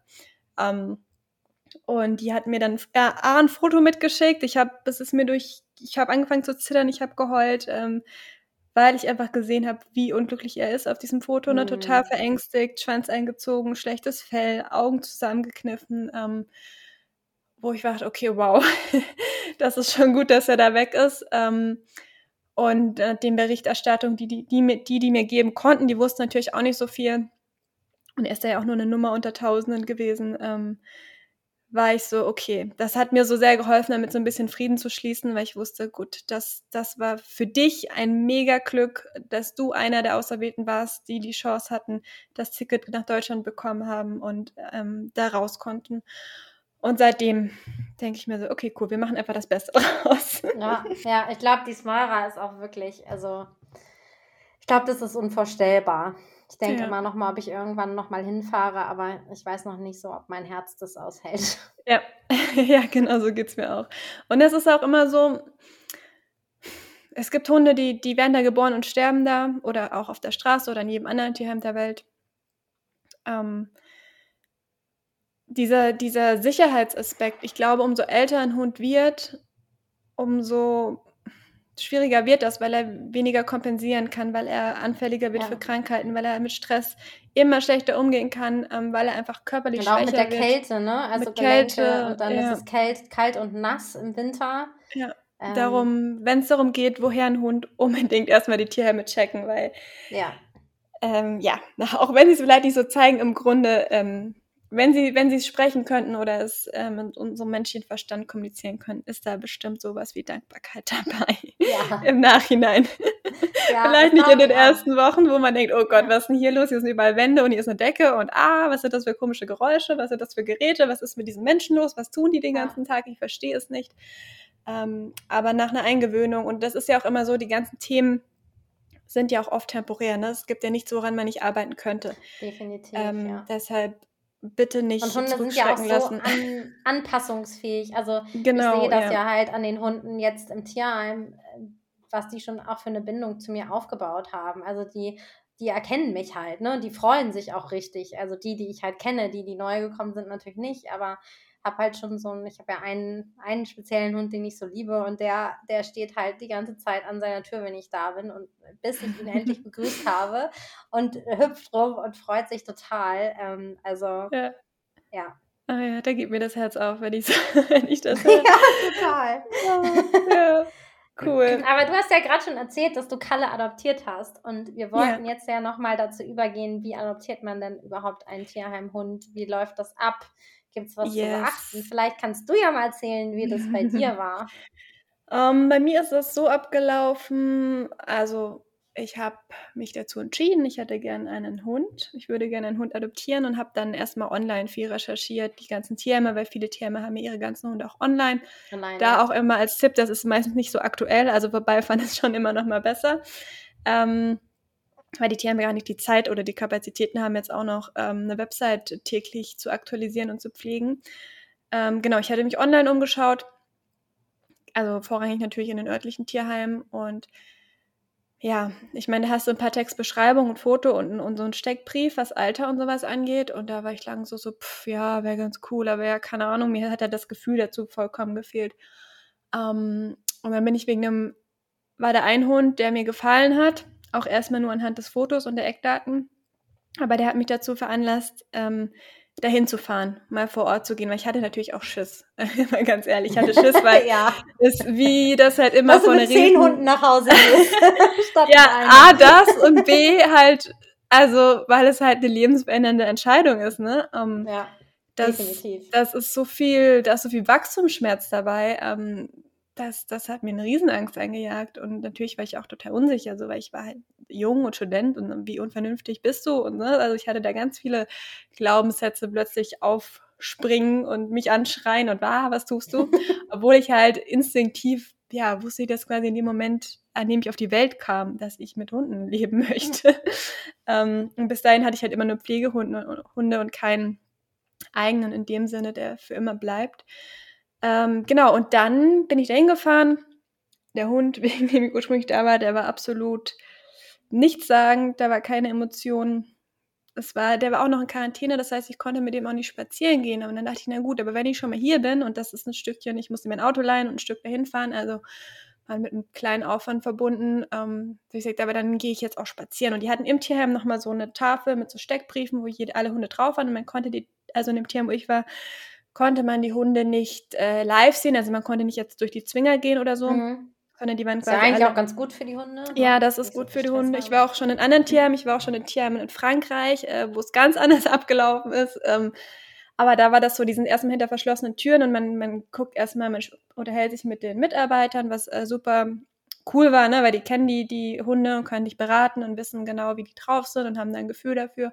Und die hat mir dann ein Foto mitgeschickt. Ich habe angefangen zu zittern, ich habe geheult, weil ich einfach gesehen habe, wie unglücklich er ist auf diesem Foto, ne? Total verängstigt, Schwanz eingezogen, schlechtes Fell, Augen zusammengekniffen, wo ich dachte, okay, wow, das ist schon gut, dass er da weg ist. Und den Berichterstattungen, die mir geben konnten, die wussten natürlich auch nicht so viel. Und er ist ja auch nur eine Nummer unter Tausenden gewesen, war ich so, okay, das hat mir so sehr geholfen, damit so ein bisschen Frieden zu schließen, weil ich wusste, gut, das war für dich ein mega Glück, dass du einer der Auserwählten warst, die Chance hatten, das Ticket nach Deutschland bekommen haben und da raus konnten. Und seitdem denke ich mir so, okay, cool, wir machen einfach das Beste draus. Ja, ich glaube, die Smeurer ist auch wirklich, also ich glaube, das ist unvorstellbar. Ich denke immer noch mal, ob ich irgendwann noch mal hinfahre, aber ich weiß noch nicht so, ob mein Herz das aushält. Ja, genau so geht's mir auch. Und es ist auch immer so, es gibt Hunde, die werden da geboren und sterben da oder auch auf der Straße oder in jedem anderen Tierheim der Welt. Dieser Sicherheitsaspekt, ich glaube, umso älter ein Hund wird, umso schwieriger wird das, weil er weniger kompensieren kann, weil er anfälliger wird für Krankheiten, weil er mit Stress immer schlechter umgehen kann, weil er einfach körperlich schwächer wird. Und auch mit der Kälte, ne? Also mit Kälte und dann ist es kalt und nass im Winter. Ja. wenn es darum geht, woher ein Hund, unbedingt erstmal die Tierheime checken, weil Ja, auch wenn sie es vielleicht nicht so zeigen, im Grunde, wenn sie es sprechen könnten oder es mit unserem menschlichen Verstand kommunizieren können, ist da bestimmt sowas wie Dankbarkeit dabei ja, im Nachhinein. ja, Vielleicht das nicht in glaube den ich auch. ersten Wochen, wo man denkt, oh Gott, Ja, was ist denn hier los? Hier sind überall Wände und hier ist eine Decke und was sind das für komische Geräusche? Was sind das für Geräte? Was ist mit diesen Menschen los? Was tun die den ja, ganzen Tag? Ich verstehe es nicht. Aber nach einer Eingewöhnung, und das ist ja auch immer so, die ganzen Themen sind ja auch oft temporär. Ne? Es gibt ja nichts, woran man nicht arbeiten könnte. definitiv, ja. Deshalb bitte Und nicht Hunde sind ja auch zurückschrecken so lassen. anpassungsfähig. Also ich sehe Genau, das ja. ja halt an den Hunden jetzt im Tierheim, was die schon auch für eine Bindung zu mir aufgebaut haben. Also die erkennen mich halt, ne? Die freuen sich auch richtig. Also die ich halt kenne, die neu gekommen sind, natürlich nicht, aber habe halt schon ich habe ja einen speziellen Hund, den ich so liebe und der steht halt die ganze Zeit an seiner Tür, wenn ich da bin und bis ich ihn endlich begrüßt habe und hüpft rum und freut sich total. Also Ja. ja. Ah ja, da geht mir das Herz auf, wenn ich das höre. Ja, total. Ja, cool. Aber du hast ja gerade schon erzählt, dass du Kalle adoptiert hast. Und wir wollten Ja. jetzt ja nochmal dazu übergehen, wie adoptiert man denn überhaupt einen Tierheimhund? Wie läuft das ab? Gibt es was zu beachten? Yes. Vielleicht kannst du ja mal erzählen, wie das bei dir war. Bei mir ist das so abgelaufen, also ich habe mich dazu entschieden, ich hätte gern einen Hund. Ich würde gerne einen Hund adoptieren und habe dann erstmal online viel recherchiert, die ganzen Tierheime, weil viele Tierheime haben ja ihre ganzen Hunde auch online. Allein, Da ja. auch immer als Tipp, das ist meistens nicht so aktuell, also vorbeifahren ist schon immer noch mal besser. Weil die Tierheime gar nicht die Zeit oder die Kapazitäten haben, jetzt auch noch eine Website täglich zu aktualisieren und zu pflegen. Genau, ich hatte mich online umgeschaut, also vorrangig natürlich in den örtlichen Tierheimen. Und ja, ich meine, da hast du ein paar Textbeschreibungen und Foto und so einen Steckbrief, was Alter und sowas angeht. Und da war ich lang so, ja, wäre ganz cool, aber ja, keine Ahnung, mir hat ja das Gefühl dazu vollkommen gefehlt. Und dann bin ich war da ein Hund, der mir gefallen hat, auch erstmal nur anhand des Fotos und der Eckdaten. Aber der hat mich dazu veranlasst, dahin zu fahren, mal vor Ort zu gehen, weil ich hatte natürlich auch Schiss. Mal ganz ehrlich, ich hatte Schiss, weil Ja. wie das halt immer Dass du von mit 10 Hunden nach Hause gehst. Statt mit Ja, einem. A, das und B, halt, also, weil es halt eine lebensverändernde Entscheidung ist, ne? Ja, Das definitiv. da ist so viel Wachstumsschmerz dabei. Das hat mir eine Riesenangst eingejagt und natürlich war ich auch total unsicher, so, weil ich war halt jung und Student und wie unvernünftig bist du und, ne? Also, ich hatte da ganz viele Glaubenssätze plötzlich aufspringen und mich anschreien und: „Was tust du?“ Obwohl ich halt instinktiv, ja, wusste ich das quasi in dem Moment, an dem ich auf die Welt kam, dass ich mit Hunden leben möchte. Und bis dahin hatte ich halt immer nur Hunde und keinen eigenen in dem Sinne, der für immer bleibt. Genau, und dann bin ich da hingefahren. Der Hund, wegen dem ich ursprünglich da war, der war absolut nichtssagend, da war keine Emotion. Der war auch noch in Quarantäne, das heißt, ich konnte mit dem auch nicht spazieren gehen. Und dann dachte ich, na gut, aber wenn ich schon mal hier bin und das ist ein Stückchen, ich musste mir ein Auto leihen und ein Stück dahin fahren, also war mit einem kleinen Aufwand verbunden. Ich sagte, aber dann gehe ich jetzt auch spazieren. Und die hatten im Tierheim nochmal so eine Tafel mit so Steckbriefen, wo alle Hunde drauf waren. Und man konnte also in dem Tierheim, wo ich war, konnte man die Hunde nicht live sehen. Also man konnte nicht jetzt durch die Zwinger gehen oder so, sondern die waren Ist ja quasi eigentlich alle. auch ganz gut für die Hunde. Ja, Ne? das ist Nicht so gut viel für die Stress Hunde. Ich haben. war auch schon in anderen Tierheimen. Ich war auch schon in Tierheimen in Frankreich, wo es ganz anders abgelaufen ist. Aber da war das so, die sind erstmal hinter verschlossenen Türen und man guckt erstmal, man unterhält sich mit den Mitarbeitern, was super cool war, ne? Weil die kennen die Hunde und können dich beraten und wissen genau, wie die drauf sind und haben da ein Gefühl dafür.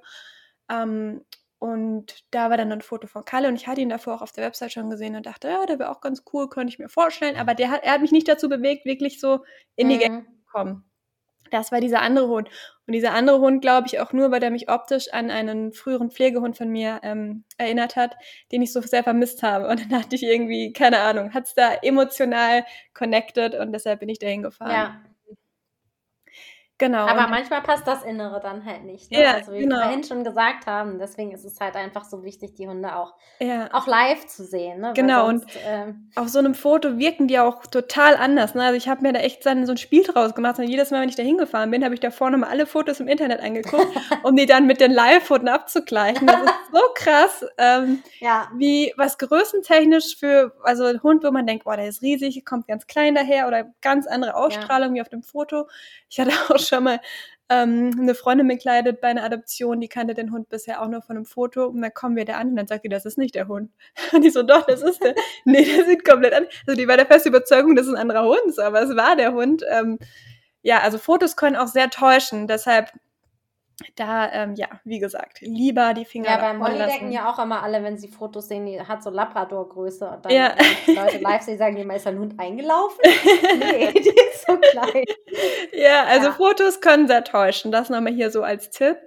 Und da war dann ein Foto von Kalle und ich hatte ihn davor auch auf der Website schon gesehen und dachte, ja, der wäre auch ganz cool, könnte ich mir vorstellen. Aber er hat mich nicht dazu bewegt, wirklich so in die Gänge zu kommen. Das war dieser andere Hund. Und dieser andere Hund, glaube ich, auch nur, weil der mich optisch an einen früheren Pflegehund von mir erinnert hat, den ich so sehr vermisst habe. Und dann dachte ich irgendwie, keine Ahnung, hat es da emotional connected und deshalb bin ich da hingefahren. Ja. Genau. Aber Und manchmal passt das Innere dann halt nicht, ne? ja, Also, wie wir genau. vorhin schon gesagt haben, deswegen ist es halt einfach so wichtig, die Hunde Ja, auch live zu sehen, ne? Weil genau. Und sonst, auf so 'nem Foto wirken die auch total anders, ne? Also, ich habe mir da echt dann so 'n Spiel draus gemacht und jedes Mal, wenn ich da hingefahren bin, habe ich davor noch mal alle Fotos im Internet angeguckt, um die dann mit den Live-Fotos abzugleichen. Das ist so krass, ja, wie was größentechnisch für also 'n Hund, wo man denkt: „Boah, der ist riesig, kommt ganz klein daher oder ganz andere ja. Ausstrahlung wie auf dem Foto." Ich hatte auch schon mal, 'ne Freundin begleitet bei 'ner Adoption, die kannte den Hund bisher auch nur von 'nem Foto und dann kommen wir da an und dann sagt die: „Das ist nicht der Hund." Und ich so: „Doch, das ist der." Ne, der sieht komplett an. Also die war der festen Überzeugung, dass es ein anderer Hund ist, aber es war der Hund. Ja, also Fotos können auch sehr täuschen. Deshalb da, ja, wie gesagt, lieber die Finger Ja, bei davon Molly denken lassen. ja auch immer alle, wenn sie Fotos sehen, die hat so Labrador-Größe und dann, Ja. wenn ich die Leute live sehe, sagen die immer: „Ist da 'n Hund eingelaufen?“ Ne, die ist so klein. Ja, also Ja. Fotos können sehr täuschen. Das noch mal hier so als Tipp.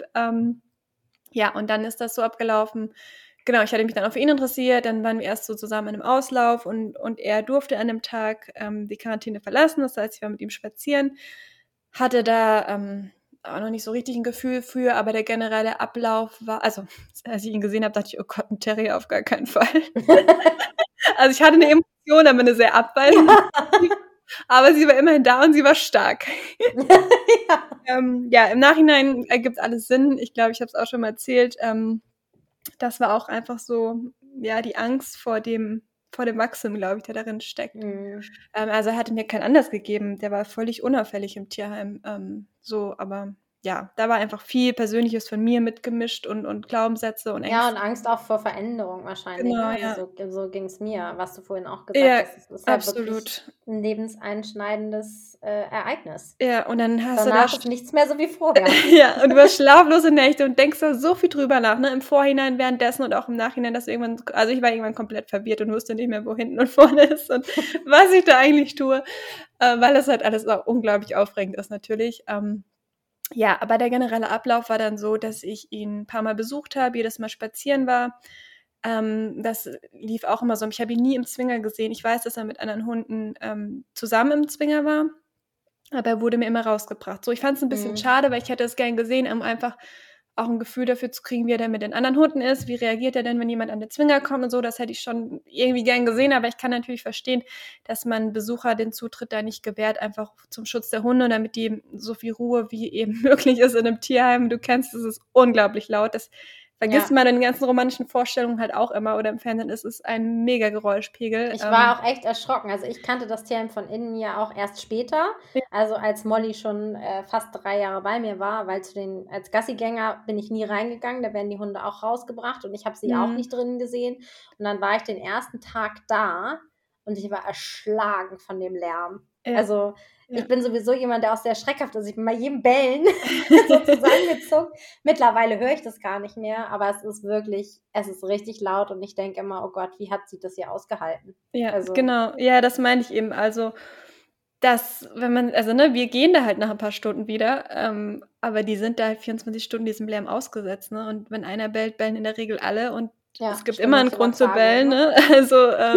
Ja, und dann ist das so abgelaufen. Genau, ich hatte mich dann auch für ihn interessiert. Dann waren wir erst so zusammen in 'nem Auslauf und er durfte an dem Tag, die Quarantäne verlassen. Das heißt, ich war mit ihm spazieren, hatte da, auch noch nicht so richtig 'n Gefühl für, aber der generelle Ablauf war also, als ich ihn gesehen habe, dachte ich: „Oh Gott, 'n Terrier auf gar keinen Fall." Also, ich hatte 'ne Emotion, aber 'ne sehr abweisende, aber sie war immerhin da und sie war stark. Ja. Ja, im Nachhinein ergibt alles Sinn. Ich glaube, ich habe es auch schon mal erzählt. Das war auch einfach so, ja, die Angst vor dem Wachstum, glaube ich, der darin steckt. Mhm. Also, er hatte mir keinen Anlass gegeben. Der war völlig unauffällig im Tierheim, so, aber ja, da war einfach viel Persönliches von mir mitgemischt und Glaubenssätze und Ja, und Ängste. Angst auch vor Veränderung wahrscheinlich, Genau, ne? Also, ja. so ging's mir, was du vorhin auch gesagt Ja, hast. Es ist halt wirklich absolut. 'n lebenseinschneidendes, Ereignis. Ja, und dann hast du da Danach ist nichts mehr so wie vorher. ja, und du hast schlaflose Nächte und denkst da so viel drüber nach, ne? Im Vorhinein, währenddessen und auch im Nachhinein, dass du irgendwann also, ich war irgendwann komplett verwirrt und wusste nicht mehr, wo hinten und vorne ist und was ich da eigentlich tue, weil das halt alles auch unglaublich aufregend ist natürlich. Ja, aber der generelle Ablauf war dann so, dass ich ihn 'n paarmal besucht habe, jedes Mal spazieren war. Das lief auch immer so. Ich habe ihn nie im Zwinger gesehen. Ich weiß, dass er mit anderen Hunden, zusammen im Zwinger war. Aber er wurde mir immer rausgebracht. So, ich fand's 'n bisschen Mhm. schade, weil ich hätte es gern gesehen, um einfach auch 'n Gefühl dafür zu kriegen, wie er denn mit den anderen Hunden ist. Wie reagiert er denn, wenn jemand an den Zwinger kommt und so? Das hätte ich schon irgendwie gern gesehen, aber ich kann natürlich verstehen, dass man Besucher den Zutritt da nicht gewährt, einfach zum Schutz der Hunde, damit die so viel Ruhe wie eben möglich ist in 'nem Tierheim. Du kennst es, es ist unglaublich laut. Das vergisst Ja. man in den ganzen romantischen Vorstellungen halt auch immer oder im Fernsehen. Es ist ein Mega-Geräuschpegel. Ich war auch echt erschrocken. Also, ich kannte das Tierheim von innen ja auch erst später, Ja, also, als Molly schon, fast 3 Jahre bei mir war, weil als Gassigänger bin ich nie reingegangen, da werden die Hunde auch rausgebracht und ich habe sie auch mhm. nicht drinnen gesehen. Und dann war ich den ersten Tag da und ich war erschlagen von dem Lärm. Ja, Also, ich ja. bin sowieso jemand, der auch sehr schreckhaft ist. Ich bin bei jedem Bellen so zusammengezuckt. Mittlerweile höre ich das gar nicht mehr, aber es ist richtig laut und ich denke immer: „Oh Gott, wie hat sie das hier ausgehalten?“ Ja, Also, genau. Ja, das meine ich eben. Also, dass wenn man also, ne, wir gehen da halt nach 'n paar Stunden wieder, aber die sind da halt 24 Stunden diesem Lärm ausgesetzt, ne? Und wenn einer bellt, bellen in der Regel alle und ja, es gibt immer 'n Grund zu Stimmungsübertragung, bellen, ne? ne? Also,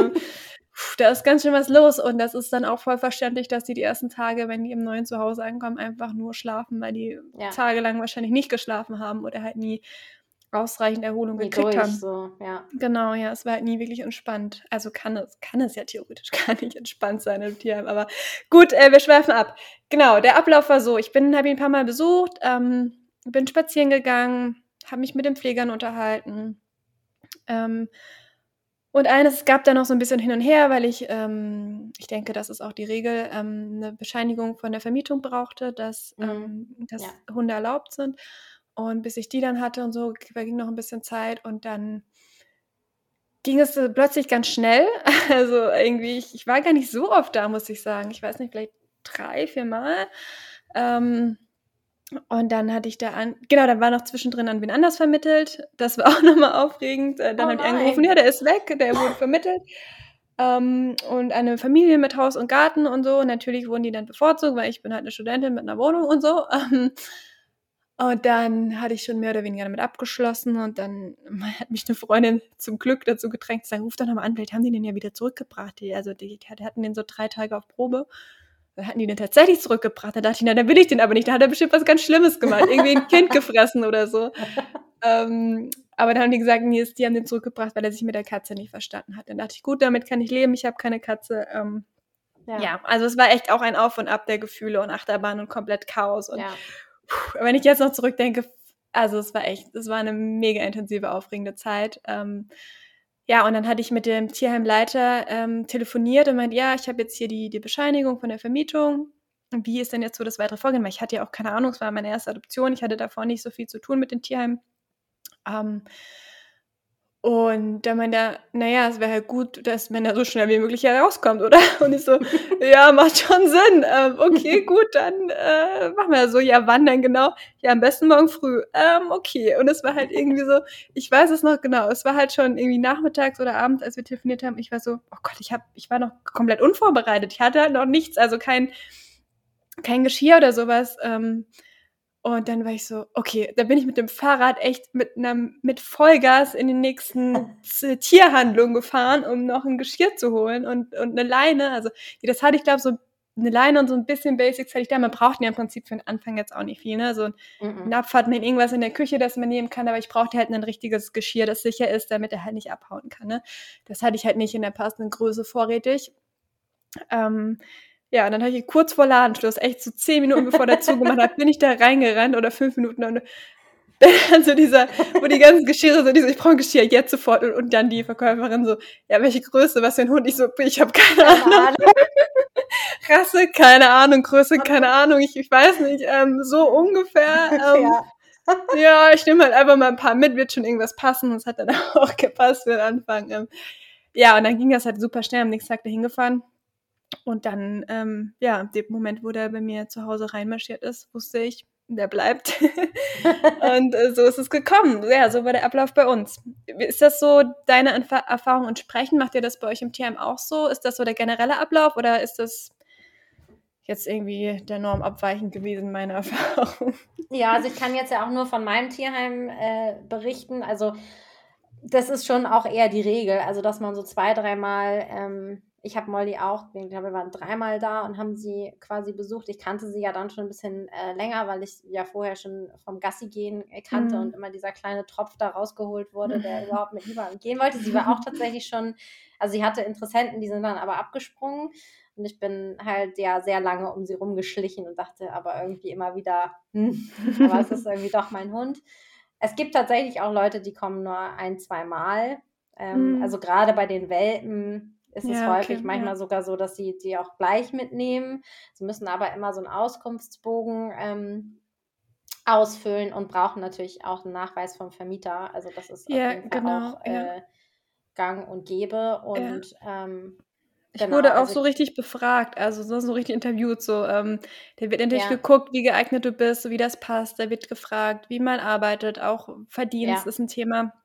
da ist ganz schön was los und das ist dann auch voll verständlich, dass die ersten Tage, wenn die im neuen Zuhause ankommen, einfach nur schlafen, weil die Ja, tagelang wahrscheinlich nicht geschlafen haben oder halt nie ausreichend Erholung nie gekriegt durch haben. so, ja. Genau, ja, es war halt nie wirklich entspannt. Also, kann es ja theoretisch gar nicht entspannt sein im Tierheim, aber gut, wir schweifen ab. Genau, der Ablauf war so: habe ihn 'n paarmal besucht, bin spazieren gegangen, habe mich mit den Pflegern unterhalten, ähm, und es gab da noch so 'n bisschen hin und her, weil ich denke, das ist auch die Regel, 'ne Bescheinigung von der Vermietung brauchte, Mhm. Ja. dass Hunde erlaubt sind. Und bis ich die dann hatte und so, verging noch 'n bisschen Zeit und dann ging es, plötzlich ganz schnell. Also, irgendwie ich war gar nicht so oft da, muss ich sagen. Ich weiß nicht, vielleicht 3, 4 Mal. Ähm, und dann hatte ich da an genau, dann war noch zwischendrin an wen anders vermittelt. Das war auch noch mal aufregend. Dann Oh haben die angerufen: „Ja, nein. der ist weg, der wurde vermittelt." Und eine Familie mit Haus und Garten und so. Und natürlich wurden die dann bevorzugt, weil ich bin halt 'ne Studentin mit 'ner Wohnung und so. Und dann hatte ich schon mehr oder weniger damit abgeschlossen und dann hat mich 'ne Freundin zum Glück dazu gedrängt zu sagen: „Ruf doch noch mal an, vielleicht haben die den ja wieder zurückgebracht." Die hatten den so 3 Tage auf Probe. Dann hatten die den tatsächlich zurückgebracht. Da dachte ich, na, dann will ich den aber nicht. Da hat er bestimmt was ganz Schlimmes gemacht. Irgendwie ein Kind gefressen oder so. Aber dann haben die gesagt, nee, die haben den zurückgebracht, weil er sich mit der Katze nicht verstanden hat. Dann dachte ich, gut, damit kann ich leben. Ich habe keine Katze. Ja, also es war echt auch ein Auf und Ab der Gefühle und Achterbahn und komplett Chaos. Und wenn ich jetzt noch zurückdenke, also es war eine mega intensive, aufregende Zeit. Ja, und dann hatte ich mit dem Tierheimleiter telefoniert und meinte, ja, ich habe jetzt hier die Bescheinigung von der Vermietung. Und wie ist denn jetzt so das weitere Vorgehen? Weil ich hatte ja auch keine Ahnung, es war meine erste Adoption. Ich hatte davor nicht so viel zu tun mit den Tierheimen. Und dann meinte er, naja, es wäre halt gut, dass man da so schnell wie möglich herauskommt, oder? Und ich so, ja, macht schon Sinn. Okay, gut, dann machen wir so. Ja, wann denn genau? Ja, am besten morgen früh. Okay. Und es war halt irgendwie so, ich weiß es noch genau, es war halt schon irgendwie nachmittags oder abends, als wir telefoniert haben. Ich war so, oh Gott, ich war noch komplett unvorbereitet. Ich hatte halt noch nichts, also kein Geschirr oder sowas. Und dann war ich so, okay, da bin ich mit dem Fahrrad echt mit Vollgas in die nächsten Tierhandlung gefahren, um noch ein Geschirr zu holen und eine Leine. Also das hatte ich, glaube so eine Leine und so ein bisschen Basics hatte ich da. Man braucht ja im Prinzip für den Anfang jetzt auch nicht viel, ne? So ein Napf und irgendwas in der Küche, das man nehmen kann, aber ich brauchte halt ein richtiges Geschirr, das sicher ist, damit er halt nicht abhauen kann, ne? Das hatte ich halt nicht in der passenden Größe vorrätig. Ja, und dann habe ich kurz vor Ladenschluss, echt so 10 Minuten bevor der zugemacht hat, bin ich da reingerannt oder 5 Minuten und dann so wo die ganzen Geschirre so, ich brauche ein Geschirr jetzt sofort und dann die Verkäuferin so, ja, welche Größe, was für ein Hund? Ich so, ich habe keine Ahnung. Rasse, keine Ahnung, Größe, keine Ahnung, ich weiß nicht, so ungefähr. Ja, ich nehme halt einfach mal ein paar mit, wird schon irgendwas passen und es hat dann auch gepasst für den Anfang. Ja, und dann ging das halt super schnell, am nächsten Tag dahin gefahren. Und dann, in dem Moment, wo der bei mir zu Hause reinmarschiert ist, wusste ich, der bleibt. Und so ist es gekommen. Ja, so war der Ablauf bei uns. Ist das so deine Erfahrung und Sprechen? Macht ihr das bei euch im Tierheim auch so? Ist das so der generelle Ablauf oder ist das jetzt irgendwie der Norm abweichend gewesen, meine Erfahrung? Ja, also ich kann jetzt ja auch nur von meinem Tierheim berichten. Also das ist schon auch eher die Regel. Also dass man so 2, 3 Mal, ich habe Molly auch, ich glaube, wir waren 3 Mal da und haben sie quasi besucht. Ich kannte sie ja dann schon ein bisschen länger, weil ich ja vorher schon vom Gassi gehen kannte und immer dieser kleine Tropf da rausgeholt wurde, der überhaupt mit niemandem gehen wollte. Sie war auch tatsächlich schon, also sie hatte Interessenten, die sind dann aber abgesprungen. Und ich bin halt ja sehr lange um sie rumgeschlichen und dachte aber irgendwie immer wieder, aber es ist irgendwie doch mein Hund. Es gibt tatsächlich auch Leute, die kommen nur 1, 2 Mal. Also gerade bei den Welpen ist es häufig manchmal sogar so, dass sie die auch gleich mitnehmen. Sie müssen aber immer so einen Auskunftsbogen ausfüllen und brauchen natürlich auch einen Nachweis vom Vermieter. Also das ist auf jeden Fall auch gang und gäbe. Und ich wurde auch so richtig befragt, also so richtig interviewt. So, der wird natürlich geguckt, wie geeignet du bist, so wie das passt. Da wird gefragt, wie man arbeitet, auch Verdienst ist ein Thema.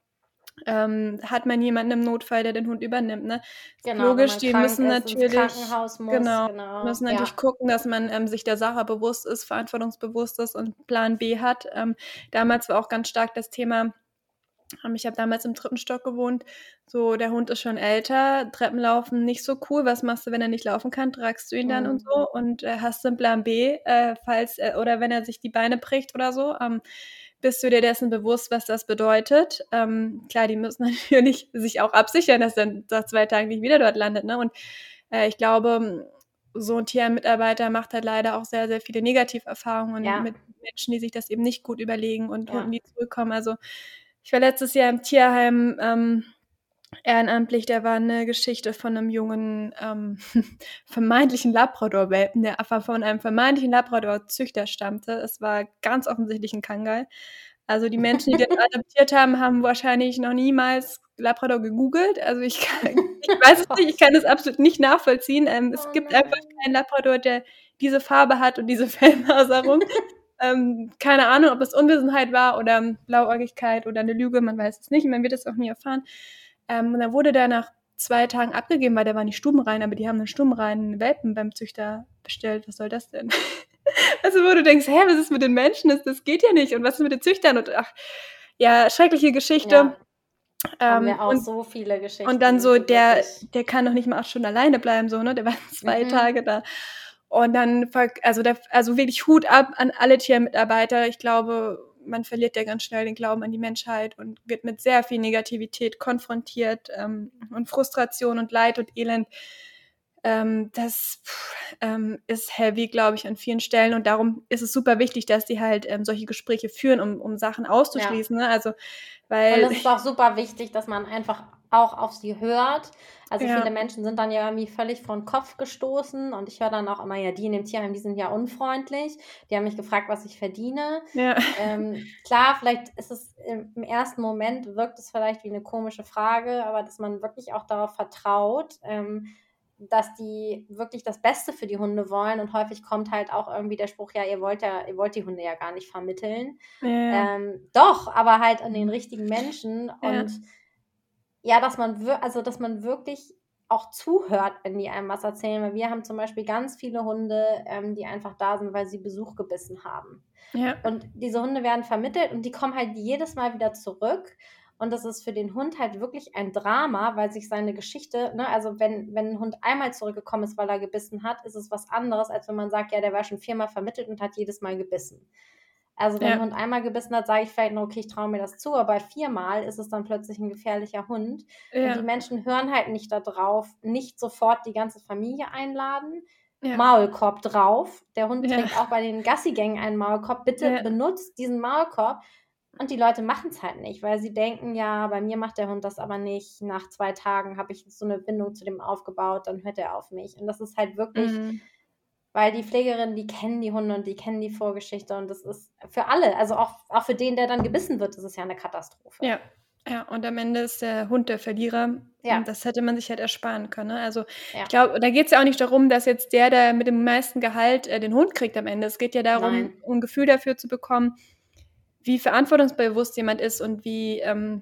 Hat man jemanden im Notfall, der den Hund übernimmt, ne? Genau, logisch, die müssen ins natürlich Krankenhaus muss, müssen natürlich gucken, dass man sich der Sache bewusst ist, verantwortungsbewusst ist und Plan B hat. Damals war auch ganz stark das Thema, ich habe damals im 3. Stock gewohnt, so der Hund ist schon älter, Treppenlaufen nicht so cool, was machst du, wenn er nicht laufen kann, tragst du ihn dann und so und hast du einen Plan B, falls oder wenn er sich die Beine bricht oder so, bist du dir dessen bewusst, was das bedeutet? Klar, die müssen natürlich sich auch absichern, dass er nach 2 Tagen nicht wieder dort landet, ne? Und ich glaube, so ein Tierheim-Mitarbeiter macht halt leider auch sehr, sehr viele Negativerfahrungen mit Menschen, die sich das eben nicht gut überlegen und Hunden, die zurückkommen. Also ich war letztes Jahr im Tierheim ehrenamtlich, da war eine Geschichte von einem jungen vermeintlichen Labrador-Welpen, der von einem vermeintlichen Labrador-Züchter stammte. Es war ganz offensichtlich ein Kangal. Also die Menschen, die den adoptiert haben, haben wahrscheinlich noch niemals Labrador gegoogelt. Also ich weiß es nicht, ich kann das absolut nicht nachvollziehen. Es gibt einfach keinen Labrador, der diese Farbe hat und diese Fellmaserung. Keine Ahnung, ob es Unwissenheit war oder Blauäugigkeit oder eine Lüge, man weiß es nicht. Man wird es auch nie erfahren. Und dann wurde der nach 2 Tagen abgegeben, weil der war nicht stubenrein, aber die haben einen stubenreinen Welpen beim Züchter bestellt. Was soll das denn? Also wo du denkst, hä, was ist mit den Menschen? Das geht ja nicht. Und was ist mit den Züchtern? Und ach, ja, schreckliche Geschichte. Haben wir auch so viele Geschichten. Und dann so, der kann noch nicht mal 8 Stunden alleine bleiben, so, ne? Der war 2 Tage da. Und dann, also wirklich Hut ab an alle Tiermitarbeiter. Ich glaube, man verliert ja ganz schnell den Glauben an die Menschheit und wird mit sehr viel Negativität konfrontiert und Frustration und Leid und Elend. Das ist heavy, glaube ich, an vielen Stellen. Und darum ist es super wichtig, dass die halt solche Gespräche führen, um Sachen auszuschließen. Ne? Also, und es ist auch super wichtig, dass man einfach auch auf sie hört. Also Ja. viele Menschen sind dann ja irgendwie völlig vor den Kopf gestoßen und ich höre dann auch immer, ja, die in dem Tierheim, die sind ja unfreundlich. Die haben mich gefragt, was ich verdiene. Ja. Klar, vielleicht ist es im ersten Moment, wirkt es vielleicht wie eine komische Frage, aber dass man wirklich auch darauf vertraut, dass die wirklich das Beste für die Hunde wollen und häufig kommt halt auch irgendwie der Spruch, ja, ihr wollt die Hunde ja gar nicht vermitteln. Ja. Doch, aber halt an den richtigen Menschen Ja. und ja, dass man wirklich auch zuhört, wenn die einem was erzählen, weil wir haben zum Beispiel ganz viele Hunde, die einfach da sind, weil sie Besuch gebissen haben. Ja. Und diese Hunde werden vermittelt und die kommen halt jedes Mal wieder zurück. Und das ist für den Hund halt wirklich ein Drama, weil sich seine Geschichte, ne, also wenn ein Hund einmal zurückgekommen ist, weil er gebissen hat, ist es was anderes, als wenn man sagt, ja, der war schon 4-mal vermittelt und hat jedes Mal gebissen. Also wenn ein Hund einmal gebissen hat, sage ich vielleicht noch, okay, ich traue mir das zu, aber bei 4-mal ist es dann plötzlich ein gefährlicher Hund. Ja. Und die Menschen hören halt nicht darauf, nicht sofort die ganze Familie einladen, Ja. Maulkorb drauf. Der Hund trinkt auch bei den Gassigängen einen Maulkorb. Bitte benutzt diesen Maulkorb. Und die Leute machen es halt nicht, weil sie denken, ja, bei mir macht der Hund das aber nicht. Nach 2 Tagen habe ich so eine Bindung zu dem aufgebaut, dann hört er auf mich. Und das ist halt wirklich, weil die Pflegerinnen, die kennen die Hunde und die kennen die Vorgeschichte. Und das ist für alle, also auch für den, der dann gebissen wird, das ist ja eine Katastrophe. Ja. Ja, und am Ende ist der Hund der Verlierer. Ja. Und das hätte man sich halt ersparen können. Ne? Also ich glaube, da geht es ja auch nicht darum, dass jetzt der mit dem meisten Gehalt den Hund kriegt am Ende. Es geht ja darum, ein Gefühl dafür zu bekommen, wie verantwortungsbewusst jemand ist und wie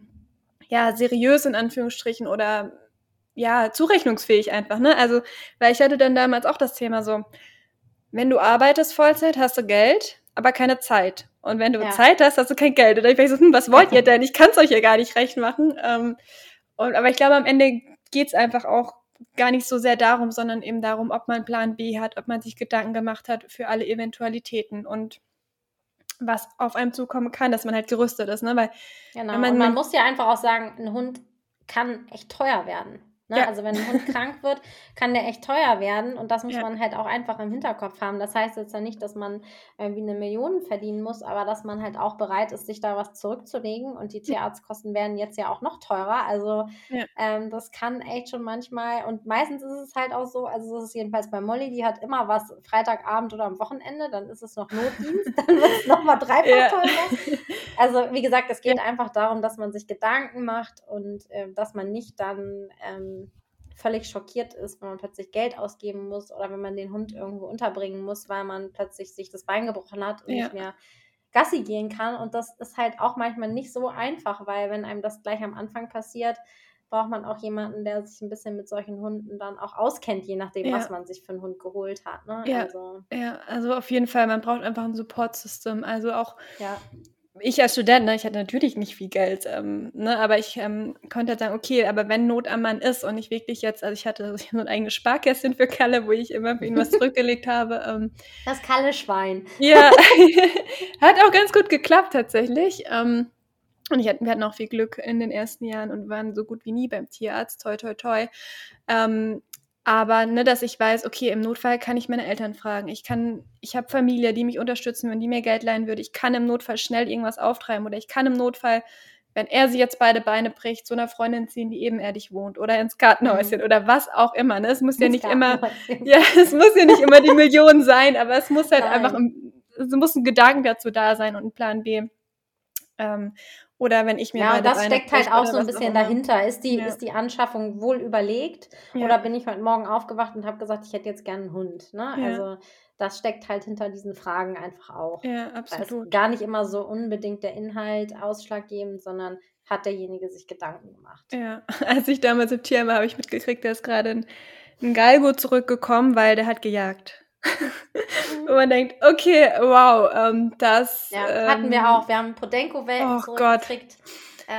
seriös in Anführungsstrichen oder zurechnungsfähig einfach. Ne? Also, weil ich hatte dann damals auch das Thema so, wenn du arbeitest Vollzeit, hast du Geld, aber keine Zeit. Und wenn du Zeit hast, hast du kein Geld. Und dann ich so, was wollt ihr denn? Ich kann es euch ja gar nicht recht machen. Aber ich glaube, am Ende geht es einfach auch gar nicht so sehr darum, sondern eben darum, ob man Plan B hat, ob man sich Gedanken gemacht hat für alle Eventualitäten und was auf einem zukommen kann, dass man halt gerüstet ist. Ne? Weil, genau, und man muss ja einfach auch sagen, ein Hund kann echt teuer werden. Ne? Ja. Also wenn ein Hund krank wird, kann der echt teuer werden und das muss man halt auch einfach im Hinterkopf haben. Das heißt jetzt ja nicht, dass man irgendwie 1 Million verdienen muss, aber dass man halt auch bereit ist, sich da was zurückzulegen und die Tierarztkosten werden jetzt ja auch noch teurer. Also das kann echt schon manchmal und meistens ist es halt auch so, also das ist jedenfalls bei Molly, die hat immer was Freitagabend oder am Wochenende, dann ist es noch Notdienst, dann wird es nochmal 3-fach teurer. Also wie gesagt, es geht einfach darum, dass man sich Gedanken macht und dass man nicht dann völlig schockiert ist, wenn man plötzlich Geld ausgeben muss oder wenn man den Hund irgendwo unterbringen muss, weil man plötzlich sich das Bein gebrochen hat und nicht mehr Gassi gehen kann. Und das ist halt auch manchmal nicht so einfach, weil wenn einem das gleich am Anfang passiert, braucht man auch jemanden, der sich ein bisschen mit solchen Hunden dann auch auskennt, je nachdem, was man sich für einen Hund geholt hat. Ne? Also auf jeden Fall, man braucht einfach ein Support-System. Also auch ich als Student, ne, ich hatte natürlich nicht viel Geld, ne, aber ich konnte halt sagen, okay, aber wenn Not am Mann ist und ich wirklich jetzt, also ich hatte so ein eigenes Sparkästchen für Kalle, wo ich immer für ihn was zurückgelegt habe. Das Kalle-Schwein. Ja, hat auch ganz gut geklappt tatsächlich. Und wir hatten auch viel Glück in den ersten Jahren und waren so gut wie nie beim Tierarzt, toi, toi, toi. Aber ne, dass ich weiß, okay, im Notfall kann ich meine Eltern fragen. Ich habe Familie, die mich unterstützen, wenn die mir Geld leihen würde. Ich kann im Notfall schnell irgendwas auftreiben oder ich kann im Notfall, wenn er sich jetzt beide Beine bricht, zu einer Freundin ziehen, die ebenerdig wohnt oder ins Gartenhäuschen oder was auch immer. Ne? Es muss ja nicht immer, es muss ja nicht immer die Million sein, aber es muss halt einfach, es muss ein Gedanke dazu da sein und ein Plan B. Oder wenn ich mir beide das Beine steckt halt auch so ein bisschen dahinter. Ist die Anschaffung wohl überlegt? Oder bin ich heute Morgen aufgewacht und habe gesagt, ich hätte jetzt gerne einen Hund? Ne? Ja. Also das steckt halt hinter diesen Fragen einfach auch. Ja, absolut. Da ist gar nicht immer so unbedingt der Inhalt ausschlaggebend, sondern hat derjenige sich Gedanken gemacht. Ja, als ich damals im Tierheim war, habe ich mitgekriegt, da ist gerade ein Galgo zurückgekommen, weil der hat gejagt. Und man denkt, okay, wow, das... hatten wir auch. Wir haben Podenco-Welpen zurückgekriegt.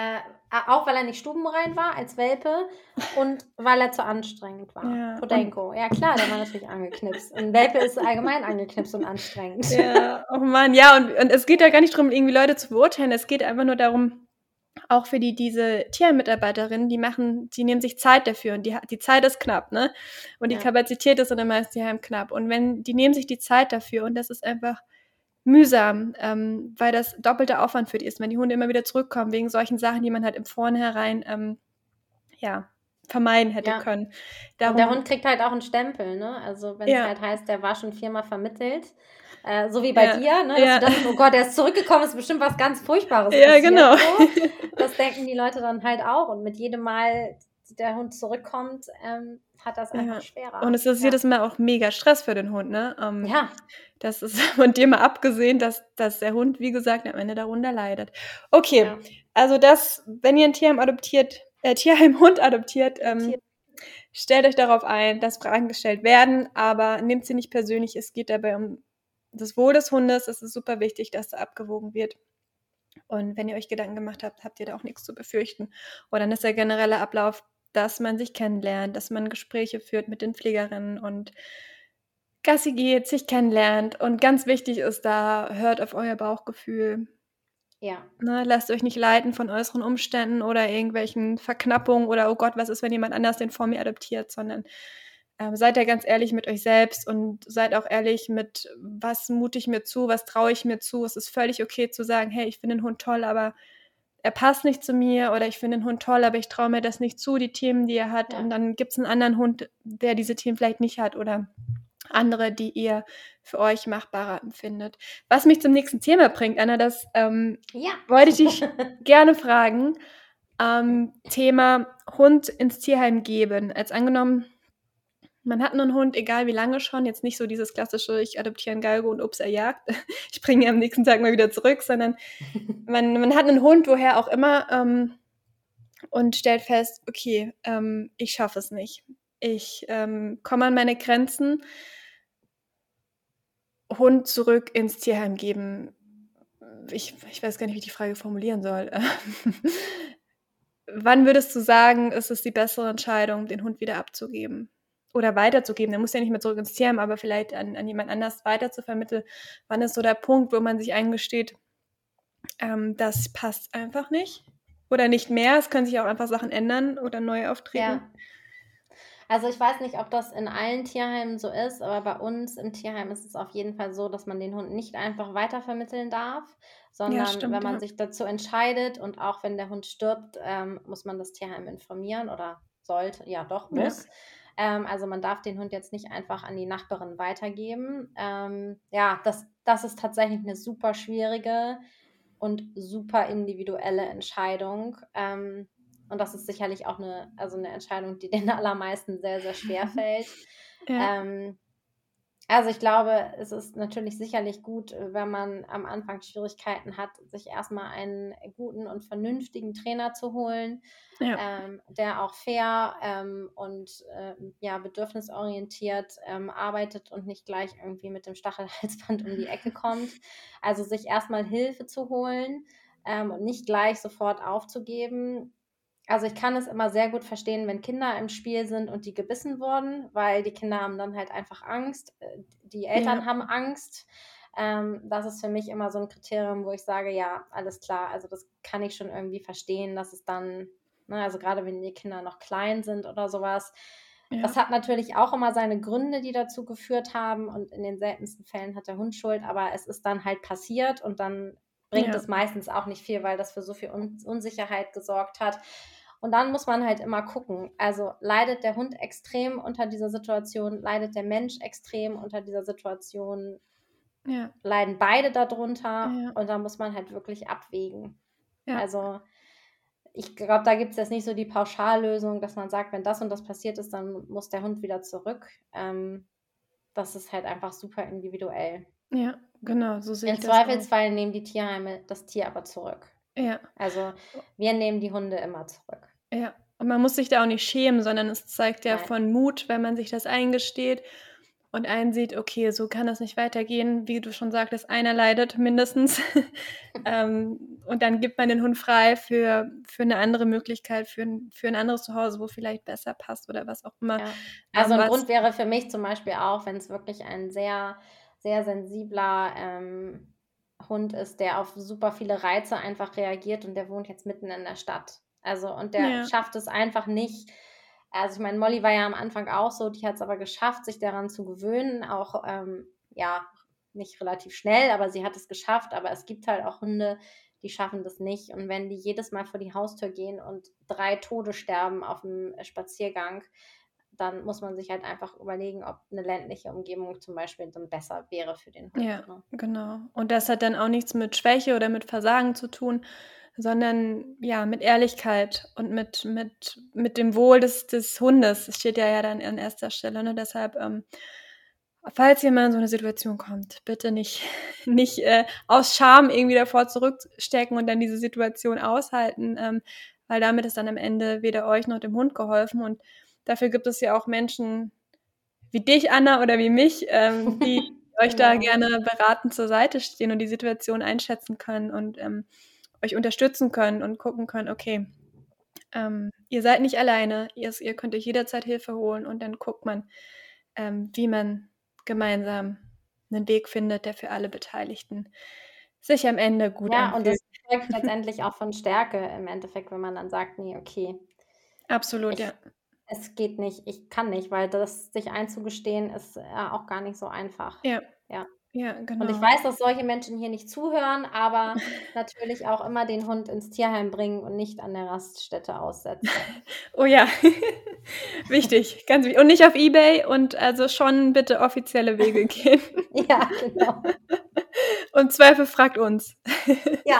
auch weil er nicht stubenrein war als Welpe und weil er zu anstrengend war. Ja, Podenco. Ja klar, der war natürlich angeknipst. Ein Welpe ist allgemein angeknipst und anstrengend. ja, oh Mann, ja, und es geht ja gar nicht darum, irgendwie Leute zu beurteilen. Es geht einfach nur darum, auch für diese Tiermitarbeiterinnen, die nehmen sich Zeit dafür und die Zeit ist knapp, ne? Und die Kapazität ist dann immer als Tierheim knapp. Und die nehmen sich die Zeit dafür und das ist einfach mühsam, weil das doppelter Aufwand für die ist, wenn die Hunde immer wieder zurückkommen, wegen solchen Sachen, die man halt im Vornherein, vermeiden hätte können. Und der Hund kriegt halt auch einen Stempel, ne? Also wenn es halt heißt, der war schon 4-mal vermittelt, so wie bei dir, ne? Dass du dachtest, oh Gott, der ist zurückgekommen, ist bestimmt was ganz Furchtbares passiert. Genau. So. Das denken die Leute dann halt auch. Und mit jedem Mal, der Hund zurückkommt, hat das einfach schwerer. Und es ist jedes Mal auch mega Stress für den Hund, ne? Ja. Das ist von dir mal abgesehen, dass der Hund, wie gesagt, am Ende darunter leidet. Okay, also wenn ihr ein Tierheim-Hund adoptiert, stellt euch darauf ein, dass Fragen gestellt werden, aber nehmt sie nicht persönlich. Es geht dabei um das Wohl des Hundes. Es ist super wichtig, dass da abgewogen wird. Und wenn ihr euch Gedanken gemacht habt, habt ihr da auch nichts zu befürchten. Und dann ist der generelle Ablauf, dass man sich kennenlernt, dass man Gespräche führt mit den Pflegerinnen und Gassi geht, sich kennenlernt. Und ganz wichtig ist da, hört auf euer Bauchgefühl. Ja. Ne, lasst euch nicht leiten von äußeren Umständen oder irgendwelchen Verknappungen oder oh Gott, was ist, wenn jemand anders den vor mir adoptiert, sondern seid da ganz ehrlich mit euch selbst und seid auch ehrlich mit, was mute ich mir zu, was traue ich mir zu. Es ist völlig okay zu sagen, hey, ich finde den Hund toll, aber er passt nicht zu mir, oder ich finde den Hund toll, aber ich traue mir das nicht zu, die Themen, die er hat. Und dann gibt es einen anderen Hund, der diese Themen vielleicht nicht hat oder andere, die ihr für euch machbarer empfindet. Was mich zum nächsten Thema bringt, Anna, das wollte ich dich gerne fragen. Thema Hund ins Tierheim geben. Als angenommen, man hat einen Hund, egal wie lange schon, jetzt nicht so dieses klassische, ich adoptiere einen Galgo und ups, er jagt, ich bringe ihn am nächsten Tag mal wieder zurück, sondern man hat einen Hund, woher auch immer, und stellt fest, okay, ich schaffe es nicht. Ich komme an meine Grenzen. Hund zurück ins Tierheim geben. Ich weiß gar nicht, wie ich die Frage formulieren soll. Wann würdest du sagen, ist es die bessere Entscheidung, den Hund wieder abzugeben? Oder weiterzugeben? Der muss ja nicht mehr zurück ins Tierheim, aber vielleicht an jemand anders weiter zu vermitteln. Wann ist so der Punkt, wo man sich eingesteht, das passt einfach nicht? Oder nicht mehr? Es können sich auch einfach Sachen ändern oder neu auftreten. Ja. Also ich weiß nicht, ob das in allen Tierheimen so ist, aber bei uns im Tierheim ist es auf jeden Fall so, dass man den Hund nicht einfach weitervermitteln darf, sondern wenn man sich dazu entscheidet und auch wenn der Hund stirbt, muss man das Tierheim informieren oder sollte, muss. Also man darf den Hund jetzt nicht einfach an die Nachbarin weitergeben. Das ist tatsächlich eine super schwierige und super individuelle Entscheidung. Und das ist sicherlich auch eine Entscheidung, die den allermeisten sehr, sehr schwer fällt. Also ich glaube, es ist natürlich sicherlich gut, wenn man am Anfang Schwierigkeiten hat, sich erstmal einen guten und vernünftigen Trainer zu holen, der auch fair und bedürfnisorientiert arbeitet und nicht gleich irgendwie mit dem Stachelhalsband um die Ecke kommt. Also sich erstmal Hilfe zu holen und nicht gleich sofort aufzugeben. Also ich kann es immer sehr gut verstehen, wenn Kinder im Spiel sind und die gebissen wurden, weil die Kinder haben dann halt einfach Angst. Die Eltern haben Angst. Das ist für mich immer so ein Kriterium, wo ich sage, ja, alles klar. Also das kann ich schon irgendwie verstehen, dass es dann, also gerade wenn die Kinder noch klein sind oder sowas. Das hat natürlich auch immer seine Gründe, die dazu geführt haben. Und in den seltensten Fällen hat der Hund Schuld. Aber es ist dann halt passiert und dann bringt es meistens auch nicht viel, weil das für so viel Unsicherheit gesorgt hat. Und dann muss man halt immer gucken, also leidet der Hund extrem unter dieser Situation, leidet der Mensch extrem unter dieser Situation, leiden beide darunter und dann muss man halt wirklich abwägen. Also ich glaube, da gibt es jetzt nicht so die Pauschallösung, dass man sagt, wenn das und das passiert ist, dann muss der Hund wieder zurück. Das ist halt einfach super individuell. Ja, genau, so sehe ich das auch. Im Zweifelsfall nehmen die Tierheime das Tier aber zurück. Ja. Also wir nehmen die Hunde immer zurück. Ja, und man muss sich da auch nicht schämen, sondern es zeigt ja von Mut, wenn man sich das eingesteht. und einsieht, okay, so kann das nicht weitergehen, wie du schon sagtest, einer leidet mindestens. Und dann gibt man den Hund frei für eine andere Möglichkeit, für ein anderes Zuhause, wo vielleicht besser passt oder was auch immer. Ja. Also ein Was, Grund wäre für mich zum Beispiel auch, wenn es wirklich ein sehr, sehr sensibler Hund ist, der auf super viele Reize einfach reagiert und der wohnt jetzt mitten in der Stadt. Also und der ja, schafft es einfach nicht. Also ich meine, Molly war ja am Anfang auch so, die hat es aber geschafft, sich daran zu gewöhnen, auch ja, nicht relativ schnell, aber sie hat es geschafft. Aber es gibt halt auch Hunde, die schaffen das nicht. Und wenn die jedes Mal vor die Haustür gehen und 3 Tode sterben auf dem Spaziergang, dann muss man sich halt einfach überlegen, ob eine ländliche Umgebung zum Beispiel dann besser wäre für den Hund. ja, Ne? genau. Und das hat dann auch nichts mit Schwäche oder mit Versagen zu tun, sondern ja, mit Ehrlichkeit und mit dem Wohl des Hundes. Das steht ja dann an erster Stelle. Ne? Deshalb, falls ihr mal in so eine Situation kommt, bitte nicht aus Scham irgendwie davor zurückstecken und dann diese Situation aushalten, weil damit ist dann am Ende weder euch noch dem Hund geholfen. Und dafür gibt es ja auch Menschen wie dich, Anna, oder wie mich, die euch da Genau. gerne beratend zur Seite stehen und die Situation einschätzen können und euch unterstützen können und gucken können, okay, ihr seid nicht alleine, ihr könnt euch jederzeit Hilfe holen und dann guckt man, wie man gemeinsam einen Weg findet, der für alle Beteiligten sich am Ende gut Ja, und anfühlt. das zeugt letztendlich auch von Stärke im Endeffekt, wenn man dann sagt: „Nee, okay, Absolut, ja. ich es geht nicht, ich kann nicht“, weil das sich einzugestehen ist, auch gar nicht so einfach. Ja, Ja. ja, Und ich genau. weiß, dass solche Menschen hier nicht zuhören, aber natürlich auch immer den Hund ins Tierheim bringen und nicht an der Raststätte aussetzen. Oh ja, wichtig, ganz wichtig. Und nicht auf eBay und also schon bitte offizielle Wege gehen. Ja, genau. Und Zweifel fragt uns. Ja.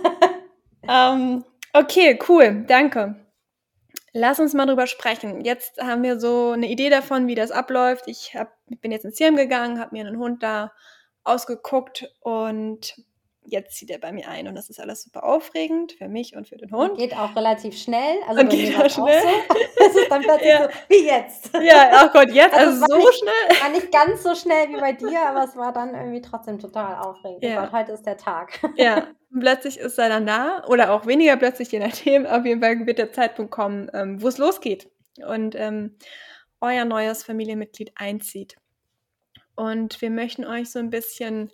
Okay, cool, danke. Lass uns mal drüber sprechen. Jetzt haben wir so eine Idee davon, wie das abläuft. Ich bin jetzt ins Tierheim gegangen, habe mir einen Hund da ausgeguckt und jetzt zieht er bei mir ein und das ist alles super aufregend für mich und für den Und Hund. geht auch relativ schnell. Also, Und bei mir geht war auch es auch schnell. so. Es ist dann plötzlich Ja, so: „Wie jetzt?“ ja, ach Gott, jetzt, Also, also es so schnell. war nicht ganz so schnell wie bei dir, aber es war dann irgendwie trotzdem total aufregend. „Oh Gott, Ja, heute ist der Tag.“ ja. Und plötzlich ist er dann da oder auch weniger plötzlich, je nachdem. Auf jeden Fall wird der Zeitpunkt kommen, wo es losgeht und euer neues Familienmitglied einzieht. Und wir möchten euch so ein bisschen,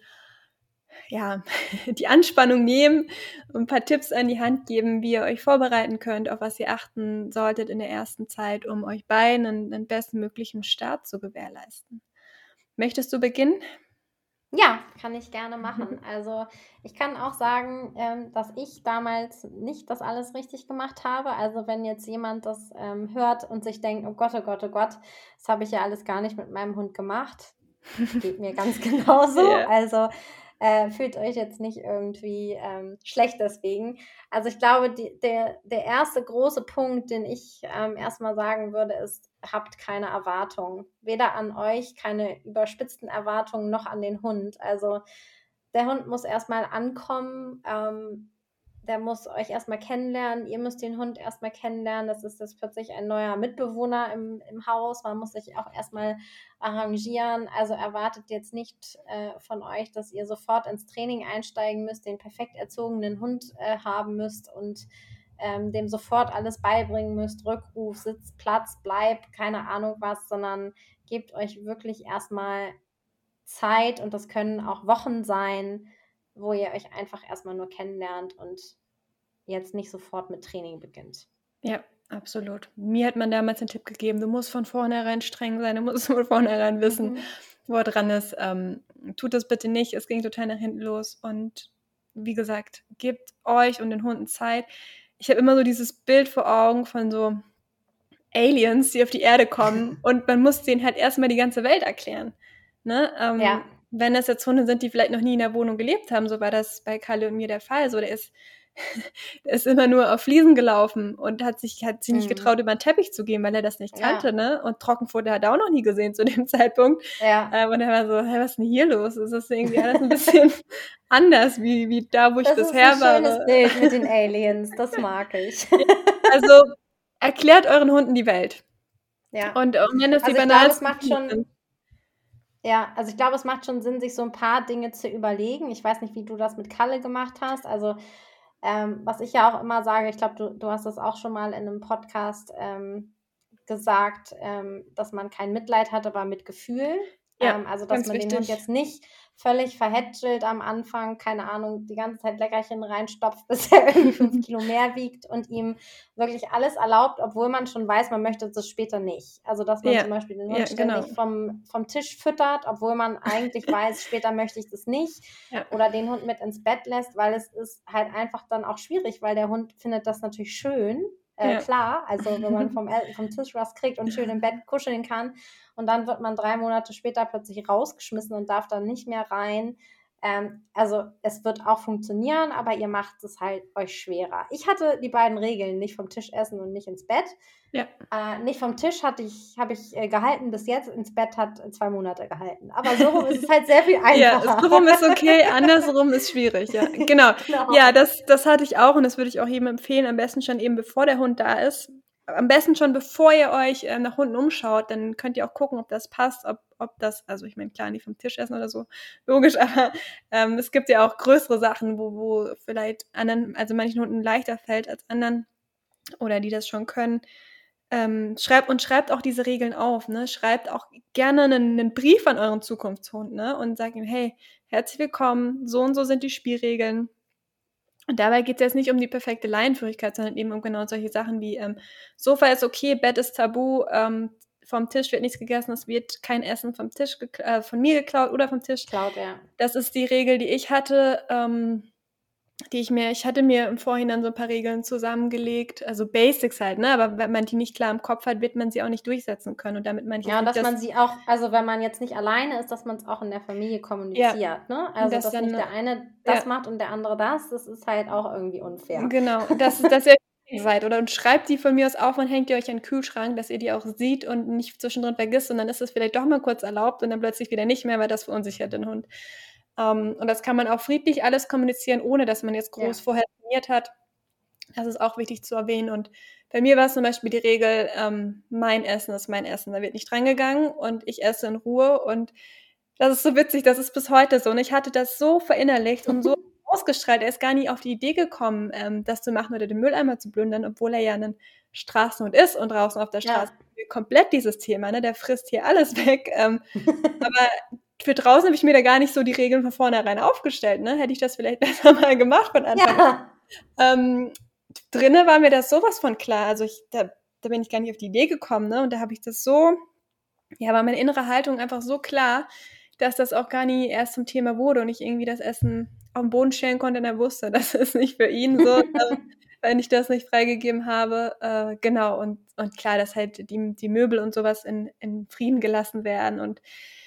ja, die Anspannung nehmen und ein paar Tipps an die Hand geben, wie ihr euch vorbereiten könnt, auf was ihr achten solltet in der ersten Zeit, um euch beiden einen bestmöglichen Start zu gewährleisten. Möchtest du beginnen? Ja, kann ich gerne machen. Also, ich kann auch sagen, dass ich damals nicht das alles richtig gemacht habe. Also, wenn jetzt jemand das, hört und sich denkt: „Oh Gott, oh Gott, oh Gott, das habe ich ja alles gar nicht mit meinem Hund gemacht.“ Geht mir ganz genauso. Ja. Also, fühlt euch jetzt nicht irgendwie, schlecht deswegen. Also, ich glaube, der erste große Punkt, den ich, erst mal sagen würde, ist: Habt keine Erwartungen. Weder an euch, keine überspitzten Erwartungen, noch an den Hund. Also, der Hund muss erst mal ankommen, der muss euch erst mal kennenlernen. Ihr müsst den Hund erst mal kennenlernen. Das ist jetzt plötzlich ein neuer Mitbewohner im Haus. Man muss sich auch erst mal arrangieren. Also, erwartet jetzt nicht, von euch, dass ihr sofort ins Training einsteigen müsst, den perfekt erzogenen Hund, haben müsst und, dem sofort alles beibringen müsst, Rückruf, Sitz, Platz, Bleib, keine Ahnung was, sondern gebt euch wirklich erst mal Zeit und das können auch Wochen sein, wo ihr euch einfach erst mal nur kennenlernt und jetzt nicht sofort mit Training beginnt. Ja, absolut. Mir hat man damals den Tipp gegeben, du musst von vornherein streng sein, du musst von vornherein wissen, Mhm. wo er dran ist. Tut das bitte nicht, es ging total nach hinten los. Und wie gesagt, gebt euch und den Hunden Zeit. Ich habe immer so dieses Bild vor Augen von so Aliens, die auf die Erde kommen und man muss denen halt erstmal die ganze Welt erklären. Ne? Ja. Wenn das jetzt Hunde sind, die vielleicht noch nie in der Wohnung gelebt haben, so war das bei Kalle und mir der Fall. So, der ist immer nur auf Fliesen gelaufen und hat sich nicht getraut, Mhm. über den Teppich zu gehen, weil er das nicht kannte, Ja. ne? Und Trockenfutter hat er auch noch nie gesehen zu dem Zeitpunkt. Ja. Und er war so, hey, was ist denn hier los? Es ist irgendwie alles ein bisschen anders, wie da, wo ich Das ist 'n bisher schönes war. Bild mit den Aliens, das mag ich. Also, erklärt euren Hunden die Welt. Ja. Und wenn das die Also, ich glaube, es banalsten macht Dinge schon sind. Ja, also ich glaube, es macht schon Sinn, sich so ein paar Dinge zu überlegen. Ich weiß nicht, wie du das mit Kalle gemacht hast. Also, was ich ja auch immer sage, ich glaube, du hast das auch schon mal in einem Podcast, gesagt, dass man kein Mitleid hat, aber Mitgefühl. Ja, Also, dass ganz man den Hund wichtig. jetzt nicht völlig verhätschelt am Anfang, keine Ahnung, die ganze Zeit Leckerchen reinstopft, bis er irgendwie 5 Kilo mehr wiegt und ihm wirklich alles erlaubt, obwohl man schon weiß, man möchte das später nicht. Also, dass man Ja, zum Beispiel den ja, Hund genau. ständig vom Tisch füttert, obwohl man eigentlich weiß, später möchte ich das nicht. Ja. Oder den Hund mit ins Bett lässt, weil es ist halt einfach dann auch schwierig, weil der Hund findet das natürlich schön. Ja. Klar, also wenn man vom Tisch was kriegt und schön im Bett kuscheln kann und dann wird man 3 Monate später plötzlich rausgeschmissen und darf dann nicht mehr rein. Also es wird auch funktionieren, aber ihr macht es halt euch schwerer. Ich hatte die beiden Regeln, nicht vom Tisch essen und nicht ins Bett. Ja. Nicht vom Tisch habe ich gehalten bis jetzt, ins Bett hat 2 Monate gehalten. Aber so rum ist es halt sehr viel Ja, einfacher. so rum ist okay, andersrum ist schwierig, ja. Genau. Genau. Ja, das hatte ich auch und das würde ich auch jedem empfehlen, am besten schon eben bevor der Hund da ist. Am besten schon bevor ihr euch nach Hunden umschaut, dann könnt ihr auch gucken, ob das passt, ob das, also ich meine, klar, nicht vom Tisch essen oder so, logisch, aber es gibt ja auch größere Sachen, wo vielleicht anderen, also manchen Hunden leichter fällt als anderen oder die das schon können. Schreibt auch diese Regeln auf, ne? Schreibt auch gerne einen Brief an euren Zukunftshund, ne? Und sagt ihm, hey, herzlich willkommen, so und so sind die Spielregeln. Und dabei geht es jetzt nicht um die perfekte Leinenführigkeit, sondern eben um genau solche Sachen wie Sofa ist okay, Bett ist tabu, vom Tisch wird nichts gegessen, es wird kein Essen vom Tisch von mir geklaut oder vom Tisch. Klaut, ja. Das ist die Regel, die ich hatte. Ich hatte mir im Vorhinein so ein paar Regeln zusammengelegt, also Basics halt, ne? Aber wenn man die nicht klar im Kopf hat, wird man sie auch nicht durchsetzen können. Und damit meine ich Ja, jetzt und nicht, dass man sie auch, also wenn man jetzt nicht alleine ist, dass man es auch in der Familie kommuniziert, ne? Also dass dass dann nicht der eine das ja, macht und der andere das ist halt auch irgendwie unfair. genau, dass ihr seid oder und schreibt die von mir aus auf und hängt die euch an den Kühlschrank, dass ihr die auch seht und nicht zwischendrin vergisst und dann ist es vielleicht doch mal kurz erlaubt und dann plötzlich wieder nicht mehr, weil das verunsichert den Hund. Und das kann man auch friedlich alles kommunizieren, ohne dass man jetzt groß Ja. vorher trainiert hat. Das ist auch wichtig zu erwähnen. Und bei mir war es zum Beispiel die Regel, mein Essen ist mein Essen. Da wird nicht drangegangen und ich esse in Ruhe. Und das ist so witzig, das ist bis heute so. Und ich hatte das so verinnerlicht und so ausgestrahlt. Er ist gar nie auf die Idee gekommen, das zu machen oder den Mülleimer zu plündern, obwohl er ja ein Straßenhund ist und draußen auf der Straße komplett dieses Thema. Ne? Der frisst hier alles weg. Aber für draußen habe ich mir da gar nicht so die Regeln von vornherein aufgestellt. Ne? Hätte ich das vielleicht besser mal gemacht von Anfang an. Ja. Drinne war mir das sowas von klar. Also da bin ich gar nicht auf die Idee gekommen, ne? Und da habe ich das so, ja, war meine innere Haltung einfach so klar, dass das auch gar nie erst zum Thema wurde und ich irgendwie das Essen auf den Boden stellen konnte und er wusste, das ist nicht für ihn so, wenn ich das nicht freigegeben habe. Genau, und klar, dass halt die Möbel und sowas in Frieden gelassen werden und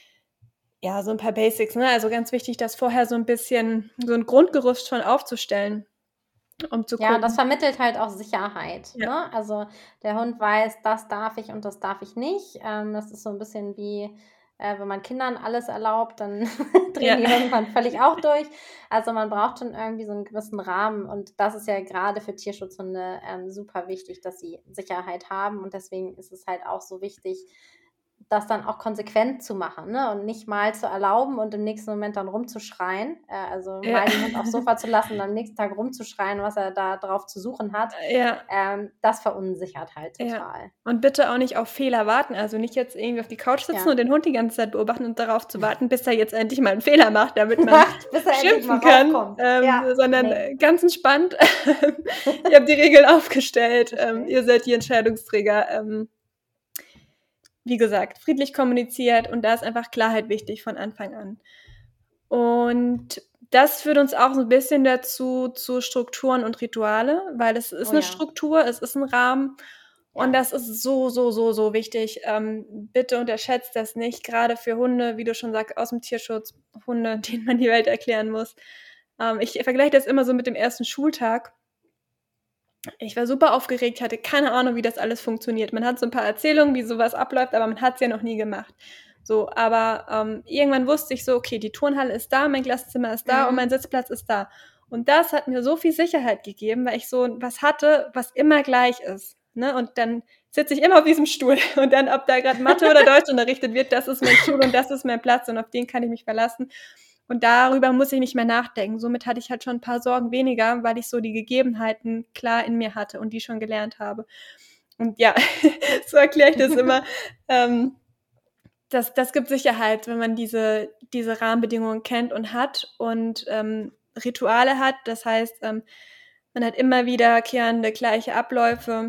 ja, so ein paar Basics, ne? Also ganz wichtig, das vorher so ein bisschen, so ein Grundgerüst schon aufzustellen. Um zu Ja, das gucken. vermittelt halt auch Sicherheit, Ja. ne? Also, der Hund weiß, das darf ich und das darf ich nicht. Das ist so ein bisschen wie, wenn man Kindern alles erlaubt, dann drehen Ja. die irgendwann völlig auch durch. Also, man braucht schon irgendwie so einen gewissen Rahmen und das ist ja gerade für Tierschutzhunde, super wichtig, dass sie Sicherheit haben und deswegen ist es halt auch so wichtig, das dann auch konsequent zu machen, ne? Und nicht mal zu erlauben und im nächsten Moment dann rumzuschreien. Also Ja. mal den Hund aufs Sofa zu lassen und am nächsten Tag rumzuschreien, was er da drauf zu suchen hat. Ja. Das verunsichert halt Ja. total. Und bitte auch nicht auf Fehler warten. Also nicht jetzt irgendwie auf die Couch sitzen Ja. und den Hund die ganze Zeit beobachten und darauf zu warten, bis er jetzt endlich mal einen Fehler macht, damit man Bis er endlich mal schimpfen kann. rauskommt. Ja, Sondern nee. ganz entspannt. Ihr habt die Regeln aufgestellt. Okay. Ihr seid die Entscheidungsträger. Wie gesagt, friedlich kommuniziert und da ist einfach Klarheit wichtig von Anfang an. Und das führt uns auch so ein bisschen dazu, zu Strukturen und Rituale, weil es ist Oh eine ja. Struktur, es ist ein Rahmen und Ja. das ist so, so, so, so wichtig. Bitte unterschätzt das nicht, gerade für Hunde, wie du schon sagst, aus dem Tierschutz, Hunde, denen man die Welt erklären muss. Ich vergleiche das immer so mit dem ersten Schultag. Ich war super aufgeregt, hatte keine Ahnung, wie das alles funktioniert. Man hat so ein paar Erzählungen, wie sowas abläuft, aber man hat es ja noch nie gemacht. So, aber irgendwann wusste ich so, okay, die Turnhalle ist da, mein Klassenzimmer ist da und mein Sitzplatz ist da. Und das hat mir so viel Sicherheit gegeben, weil ich so was hatte, was immer gleich ist. ne? Und dann sitze ich immer auf diesem Stuhl und dann, ob da gerade Mathe oder Deutsch unterrichtet wird, das ist mein Stuhl und das ist mein Platz und auf den kann ich mich verlassen. Und darüber muss ich nicht mehr nachdenken. Somit hatte ich halt schon ein paar Sorgen weniger, weil ich so die Gegebenheiten klar in mir hatte und die schon gelernt habe. Und ja, so erkläre ich das immer. Das gibt Sicherheit, wenn man diese Rahmenbedingungen kennt und hat und Rituale hat. Das heißt, man hat immer wiederkehrende gleiche Abläufe.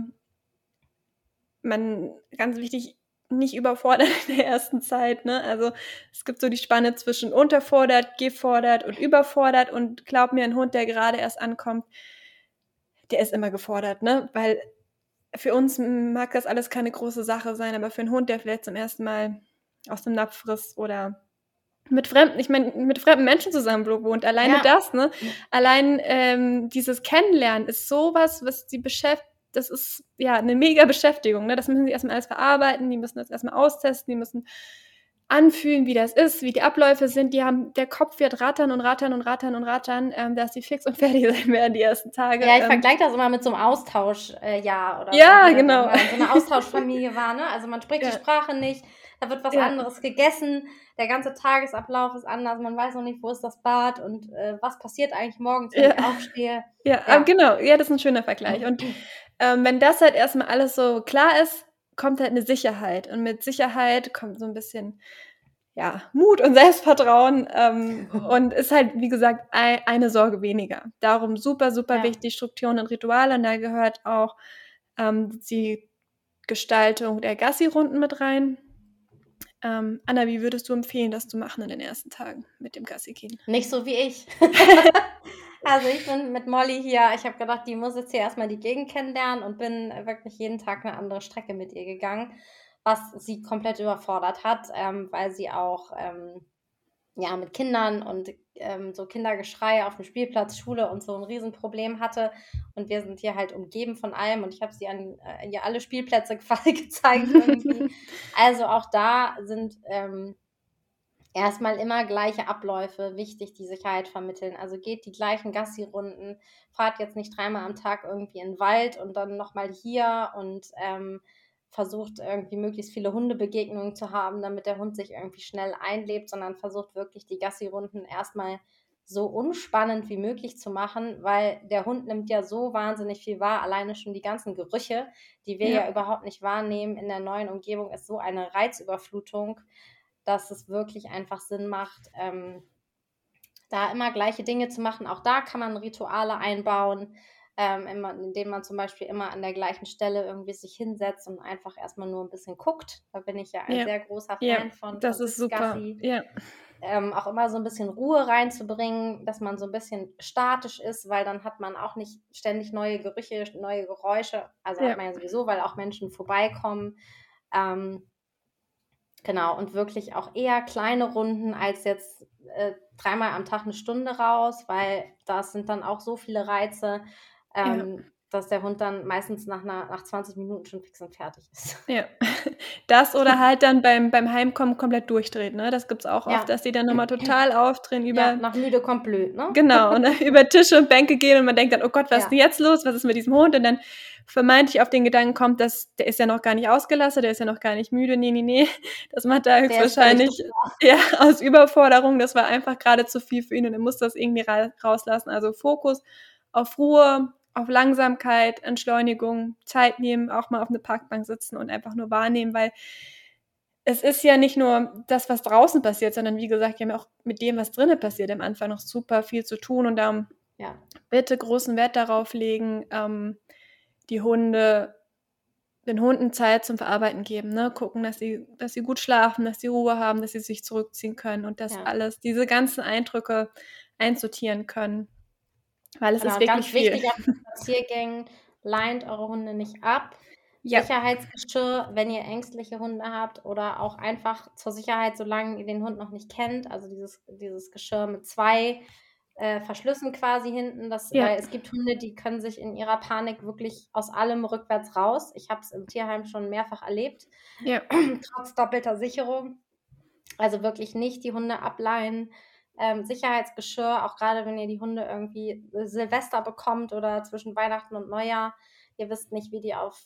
Ganz wichtig, nicht überfordert in der ersten Zeit, ne? Also es gibt so die Spanne zwischen unterfordert, gefordert und überfordert und glaub mir, ein Hund, der gerade erst ankommt, der ist immer gefordert, ne? Weil für uns mag das alles keine große Sache sein, aber für einen Hund, der vielleicht zum ersten Mal aus dem Napf frisst oder mit fremden Menschen zusammen wohnt, alleine das, ne? Allein dieses Kennenlernen ist sowas, was die beschäftigt. Das ist ja eine mega Beschäftigung, ne? Das müssen sie erstmal alles verarbeiten, die müssen das erstmal austesten, die müssen anfühlen, wie das ist, wie die Abläufe sind. Der Kopf wird rattern und rattern und rattern und rattern, dass sie fix und fertig sein werden die ersten Tage. Ja, ich vergleiche das immer mit so einem Austauschjahr oder ja, so. Genau. Wenn man so eine Austauschfamilie war, ne? Also man spricht die Sprache nicht, da wird was anderes gegessen, der ganze Tagesablauf ist anders, man weiß noch nicht, wo ist das Bad und was passiert eigentlich morgens, wenn ich aufstehe. Ja, genau. Ja, das ist ein schöner Vergleich. Und wenn das halt erstmal alles so klar ist, kommt halt eine Sicherheit. Und mit Sicherheit kommt so ein bisschen Mut und Selbstvertrauen und ist halt, wie gesagt, eine Sorge weniger. Darum super, super wichtig, Strukturen und Rituale. Und da gehört auch die Gestaltung der Gassi-Runden mit rein. Anna, wie würdest du empfehlen, das zu machen in den ersten Tagen mit dem Gassi-Gehen? Nicht so wie ich. Also ich bin mit Molly hier, ich habe gedacht, die muss jetzt hier erstmal die Gegend kennenlernen und bin wirklich jeden Tag eine andere Strecke mit ihr gegangen, was sie komplett überfordert hat, weil sie auch mit Kindern und so Kindergeschrei auf dem Spielplatz, Schule und so ein Riesenproblem hatte. Und wir sind hier halt umgeben von allem und ich habe sie an ihr alle Spielplätze quasi gezeigt irgendwie. Also auch da sind erstmal immer gleiche Abläufe wichtig, die Sicherheit vermitteln. Also geht die gleichen Gassi-Runden, fahrt jetzt nicht 3-mal am Tag irgendwie in den Wald und dann nochmal hier und versucht irgendwie möglichst viele Hundebegegnungen zu haben, damit der Hund sich irgendwie schnell einlebt, sondern versucht wirklich die Gassi-Runden erstmal so unspannend wie möglich zu machen, weil der Hund nimmt ja so wahnsinnig viel wahr, alleine schon die ganzen Gerüche, die wir ja überhaupt nicht wahrnehmen in der neuen Umgebung, ist so eine Reizüberflutung, dass es wirklich einfach Sinn macht, da immer gleiche Dinge zu machen. Auch da kann man Rituale einbauen, indem man zum Beispiel immer an der gleichen Stelle irgendwie sich hinsetzt und einfach erstmal nur ein bisschen guckt. Da bin ich ja ein sehr großer Fan von Das ist super. Ja. Auch immer so ein bisschen Ruhe reinzubringen, dass man so ein bisschen statisch ist, weil dann hat man auch nicht ständig neue Gerüche, neue Geräusche. Also hat man ja sowieso, weil auch Menschen vorbeikommen. Genau, und wirklich auch eher kleine Runden als jetzt 3-mal am Tag eine Stunde raus, weil das sind dann auch so viele Reize, dass der Hund dann meistens nach 20 Minuten schon fix und fertig ist. Ja, das oder halt dann beim Heimkommen komplett durchdreht, ne? Das gibt's auch oft, dass die dann nochmal total aufdrehen nach müde kommt blöd, ne? Genau, und dann über Tische und Bänke gehen und man denkt dann, oh Gott, was ist denn jetzt los? Was ist mit diesem Hund? Und dann vermeintlich auf den Gedanken kommt, der ist ja noch gar nicht ausgelastet, der ist ja noch gar nicht müde. Nee. Das macht er höchstwahrscheinlich aus Überforderung. Das war einfach gerade zu viel für ihn und er muss das irgendwie rauslassen. Also Fokus auf Ruhe, auf Langsamkeit, Entschleunigung, Zeit nehmen, auch mal auf eine Parkbank sitzen und einfach nur wahrnehmen, weil es ist ja nicht nur das, was draußen passiert, sondern wie gesagt, wir haben ja auch mit dem, was drinnen passiert, am Anfang noch super viel zu tun und darum bitte großen Wert darauf legen, den Hunden Zeit zum Verarbeiten geben, ne? Gucken, dass sie gut schlafen, dass sie Ruhe haben, dass sie sich zurückziehen können und das alles, diese ganzen Eindrücke einsortieren können, weil es ist wirklich ganz viel. Wichtig auf Spaziergängen, leint eure Hunde nicht ab. Sicherheitsgeschirr, wenn ihr ängstliche Hunde habt oder auch einfach zur Sicherheit, solange ihr den Hund noch nicht kennt, also dieses Geschirr mit 2 Verschlüssen quasi hinten, weil es gibt Hunde, die können sich in ihrer Panik wirklich aus allem rückwärts raus. Ich habe es im Tierheim schon mehrfach erlebt, trotz doppelter Sicherung. Also wirklich nicht die Hunde ableihen. Sicherheitsgeschirr, auch gerade wenn ihr die Hunde irgendwie Silvester bekommt oder zwischen Weihnachten und Neujahr, Ihr wisst nicht, wie die auf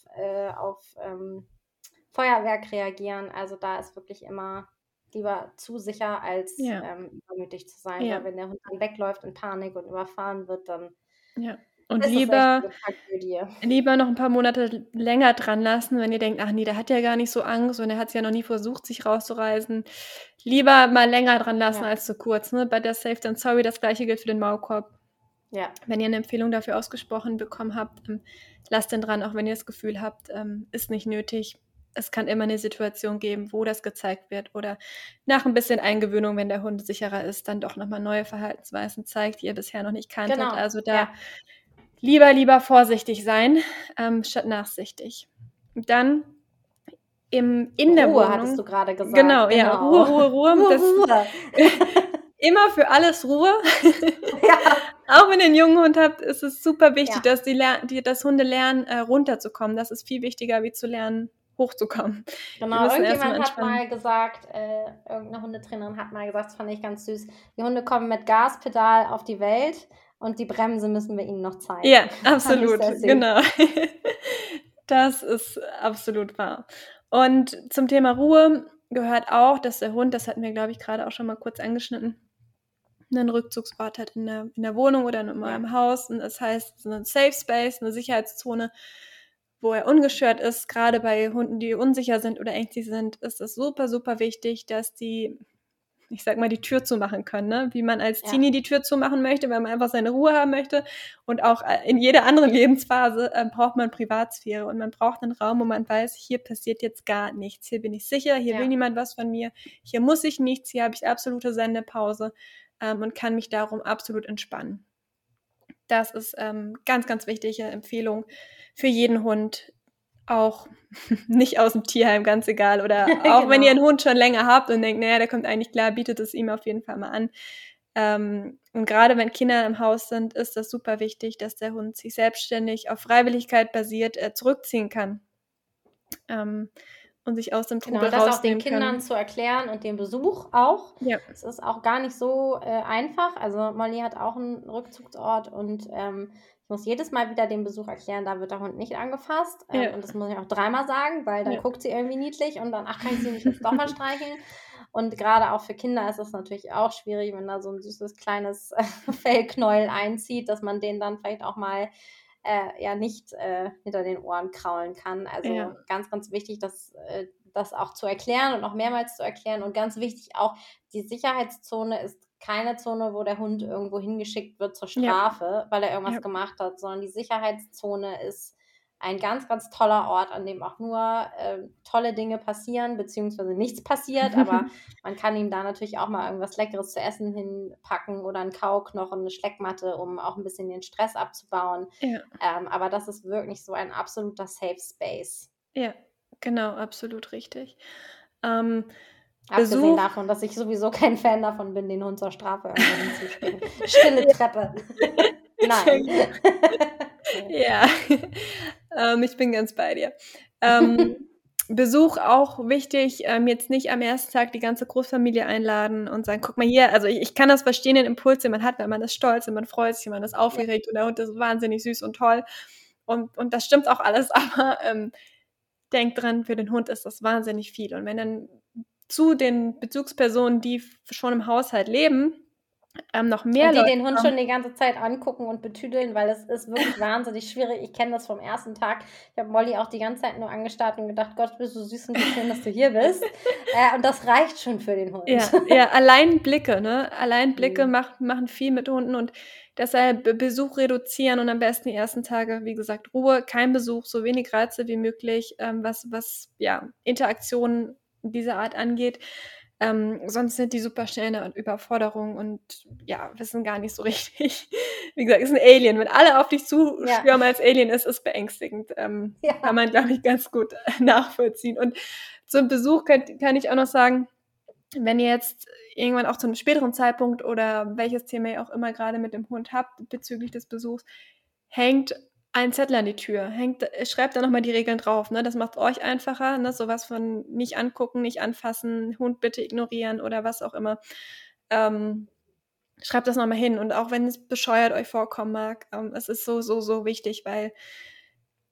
Feuerwerk reagieren. Also da ist wirklich immer lieber zu sicher, als Ja, übermütig zu sein. ja, Weil wenn der Hund dann wegläuft in Panik und überfahren wird, dann ja. Und ist es echt lieber eine Tragödie. noch ein paar Monate länger dran lassen, wenn ihr denkt: „Ach ne, der hat ja gar nicht so Angst und er hat's ja noch nie versucht, sich rauszureißen.“ Lieber mal länger dran lassen Ja, als zu kurz, ne? Better safe than sorry. Das Gleiche gilt für den Maulkorb. ja, Wenn ihr 'ne Empfehlung dafür ausgesprochen bekommen habt, lasst den dran, auch wenn ihr das Gefühl habt, ist nicht nötig. Es kann immer 'ne Situation geben, wo das gezeigt wird oder nach 'n bisschen Eingewöhnung, wenn der Hund sicherer ist, dann doch noch mal neue Verhaltensweisen zeigt, die ihr bisher noch nicht kanntet. genau. Also da Ja. lieber vorsichtig sein, statt nachsichtig. Dann in der Ruhe hattest Wohnung du gerade genau, gesagt, ja, genau. Ruhe. Ruhe, Das Ruhe. immer für alles Ruhe. Ja, Auch wenn ihr 'n jungen Hund habt, ist es super wichtig, ja. dass Hunde lernen, runterzukommen. Das ist viel wichtiger, wie zu lernen, hochzukommen. Die Genau, müssen erst mal irgendjemand hat entspannen. mal gesagt, irgend 'ne Hundetrainerin hat mal gesagt, das fand ich ganz süß: „Die Hunde kommen mit Gaspedal auf die Welt und die Bremse müssen wir ihnen noch Ja, zeigen.“ Fand ich absolut, sehr süß. genau. Das ist absolut wahr. Und zum Thema Ruhe gehört auch, dass der Hund, das hatten wir, glaube ich, grade auch schon mal kurz angeschnitten, 'nen Rückzugsort hat in der Wohnung oder in Ja, eurem Haus. Und das heißt, so 'nen Safe Space, 'ne Sicherheitszone, wo er ungestört ist. Grade bei Hunden, die unsicher sind oder ängstlich sind, ist es super, super wichtig, dass die, ich sage mal, die Tür zumachen können, ne? Wie man als ja, Teenie die Tür zumachen möchte, weil man einfach seine Ruhe haben möchte. Und auch, in jeder anderen Lebensphase, braucht man Privatsphäre und man braucht 'nen Raum, wo man weiß: „Hier passiert jetzt gar nichts. Hier bin ich sicher, hier will ja. niemand was von mir, hier muss ich nichts, hier habe ich absolute Sendepause, und kann mich darum absolut entspannen.“ Das ist, ganz, ganz wichtige Empfehlung für jeden Hund, auch nicht aus'm Tierheim, ganz egal. Oder auch wenn ihr 'n Genau. Hund schon länger habt und denkt: „Na ja, der kommt eigentlich klar“, bietet es ihm auf jeden Fall mal an. Und grade wenn Kinder im Haus sind, ist das super wichtig, dass der Hund sich selbstständig auf Freiwilligkeit basiert, zurückziehen kann, ähm, und sich aus dem Genau, Trubel und das auch den rausnehmen Kindern kann. zu erklären und dem Besuch auch. Ja, Es ist auch gar nicht so, einfach. Also, Molly hat auch 'n Rückzugsort und, ich muss jedes Mal wieder dem Besuch erklären, da wird der Hund nicht angefasst. ja, Und das muss ich auch dreimal sagen, weil dann ja. guckt sie irgendwie niedlich und dann: „Ach, kann ich sie nicht jetzt doch mal streicheln?“ Und grade auch für Kinder ist es natürlich auch schwierig, wenn da so 'n süßes kleines Fellknäuel einzieht, dass man den dann vielleicht auch mal, ja, nicht, hinter den Ohren kraulen kann. Ja, Also, ganz, ganz wichtig, das auch zu erklären und auch mehrmals zu erklären. Und ganz wichtig auch, die Sicherheitszone ist keine Zone, wo der Hund irgendwo hingeschickt wird zur ja, Strafe, weil er irgendwas ja. gemacht hat, sondern die Sicherheitszone ist ein ganz, ganz toller Ort, an dem auch nur, tolle Dinge passieren, beziehungsweise nichts passiert, aber man kann ihm da natürlich auch mal irgendwas Leckeres zu essen hinpacken oder 'n Kauknochen, 'ne Schleckmatte, um auch 'n bisschen den Stress abzubauen. Ja, Aber das ist wirklich so ein absoluter Safe Space. ja, genau, absolut richtig. Ähm, Abgesehen Besuch davon, dass ich sowieso kein Fan davon bin, den Hund zur Strafe irgendwo hinzuschicken. Stille ja, Treppe. sehr Nein. gut. Ne. Ja, ich bin ganz bei dir. Ähm, Besuch auch wichtig, jetzt nicht am ersten Tag die ganze Großfamilie einladen und sagen: „Guck mal hier“, also ich kann das verstehen, den Impuls, den man hat, weil man ist stolz und man freut sich und man ist Ja, aufgeregt und der Hund ist wahnsinnig süß und toll und das stimmt auch alles, aber, denkt dran, für den Hund ist das wahnsinnig viel. Und wenn dann zu den Bezugspersonen, die schon im Haushalt leben, noch mehr und die Leute den Hund kommen. schon die ganze Zeit angucken und betüdeln, weil es ist wirklich wahnsinnig schwierig. Ich kenne das vom ersten Tag. Ich habe Molly auch die ganze Zeit nur angestarrt und gedacht: „Gott, bist du süß und wie schön, dass du hier bist.“ Und das reicht schon für den Hund. Ja, ja, allein Blicke, ne? Allein Blicke Mhm. machen viel mit Hunden und deshalb Besuch reduzieren und am besten die ersten Tage, wie gesagt, Ruhe, kein Besuch, so wenig Reize wie möglich, was, ja, Interaktionen dieser Art angeht. Sonst sind die super schnell in der Überforderung und, ja, wissen gar nicht so richtig, wie gesagt, ist 'n Alien. Wenn alle auf dich Ja, zustürmen als Alien, ist es beängstigend. Kann ja. man, glaube ich, ganz gut nachvollziehen. Und zum Besuch kann ich auch noch sagen, wenn ihr jetzt irgendwann auch zu 'nem späteren Zeitpunkt oder welches Thema ihr auch immer grade mit dem Hund habt bezüglich des Besuchs, hängt einen Zettel an die Tür. Schreibt da noch mal die Regeln drauf, ne? Das macht's euch einfacher, ne? So was von nicht angucken, nicht anfassen, Hund bitte ignorieren oder was auch immer. Ähm, Schreibt das noch mal hin und auch wenn es bescheuert euch vorkommen mag, es ist so, so, so wichtig, weil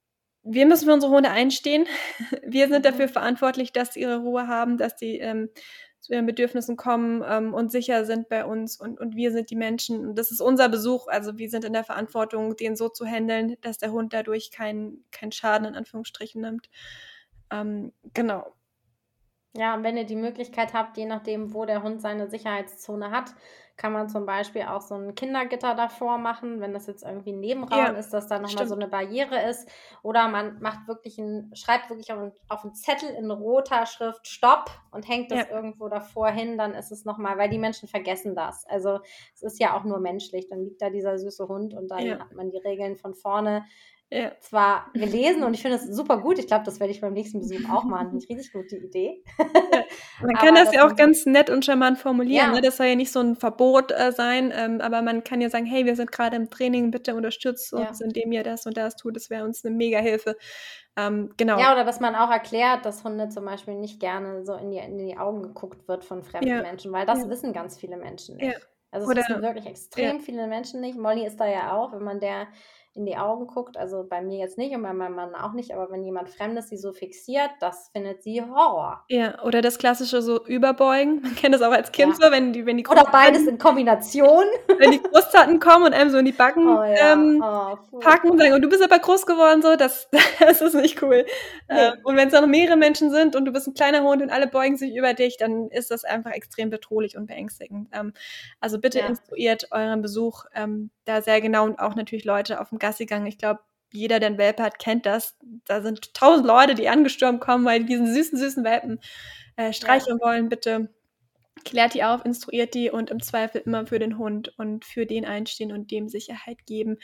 wir müssen für unsere Hunde einstehen. Wir sind dafür verantwortlich, dass sie ihre Ruhe haben, dass die zu ihren Bedürfnissen kommen und sicher sind bei uns und wir sind die Menschen. Und das ist unser Besuch. Also wir sind in der Verantwortung, den so zu handeln, dass der Hund dadurch keinen Schaden in Anführungsstrichen nimmt. Genau. Ja, und wenn ihr die Möglichkeit habt, je nachdem, wo der Hund seine Sicherheitszone hat, kann man zum Beispiel auch so ein Kindergitter davor machen, wenn das jetzt irgendwie ein Nebenraum Ja, ist, dass da nochmal so stimmt. eine Barriere ist. Oder man schreibt wirklich auf einen Zettel in roter Schrift Stopp und hängt das Ja, irgendwo davor hin, dann ist es nochmal, weil die Menschen vergessen das. Also es ist ja auch nur menschlich, dann liegt da dieser süße Hund und dann ja, hat man die Regeln von vorne ja. zwar gelesen und ich finde es super gut. Ich glaube, das werde ich beim nächsten Besuch auch machen. Finde ich richtig gute Idee. Ja. Man kann Aber das dass ja auch man, ganz nett und charmant formulieren, ne? ja, Das soll ja nicht so ein Verbot sein, aber man kann ja sagen: „Hey, wir sind gerade im Training, bitte unterstützt uns, ja. indem ihr das und das tut. Das wäre uns eine Mega-Hilfe.“ Genau. Ja, oder dass man auch erklärt, dass Hunde zum Beispiel nicht gerne so in die Augen geguckt wird von fremden Ja, Menschen, weil ja, das wissen ganz viele Menschen ja. nicht. Also, es wissen Oder wirklich ja, extrem viele Menschen nicht. Molly ist da ja auch, wenn man der in die Augen guckt, also bei mir jetzt nicht und bei meinem Mann auch nicht, aber wenn jemand Fremdes sie so fixiert, das findet sie Horror. ja. Oder das klassische so Überbeugen. Man kennt das auch als Kind Ja. so, wenn die Oder beides Großtaten in Kombination. wenn die Großtaten kommen und einem so in die Backen, Oh ja, oh, packen und sagen: furchtbar. „Und du bist aber groß geworden so, das das ist nicht cool.“ Ne, Und wenn's dann noch mehrere Menschen sind und du bist 'n kleiner Hund und alle beugen sich über dich, dann ist das einfach extrem bedrohlich und beängstigend. Also bitte ja, instruiert euren Besuch, da sehr genau und auch natürlich Leute aufm Gassigang. Ich glaube, jeder, der 'n Welpe hat, kennt das. Da sind 1.000 Leute, die angestürmt kommen, weil die diesen süßen Welpen, ja, streicheln wollen. Bitte klärt die auf, instruiert die und im Zweifel immer für den Hund und für den einstehen und dem Sicherheit geben.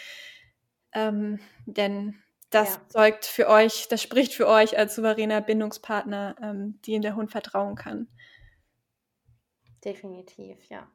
Denn das ja, das spricht für euch als souveräner Bindungspartner, dem der Hund vertrauen kann. definitiv, ja.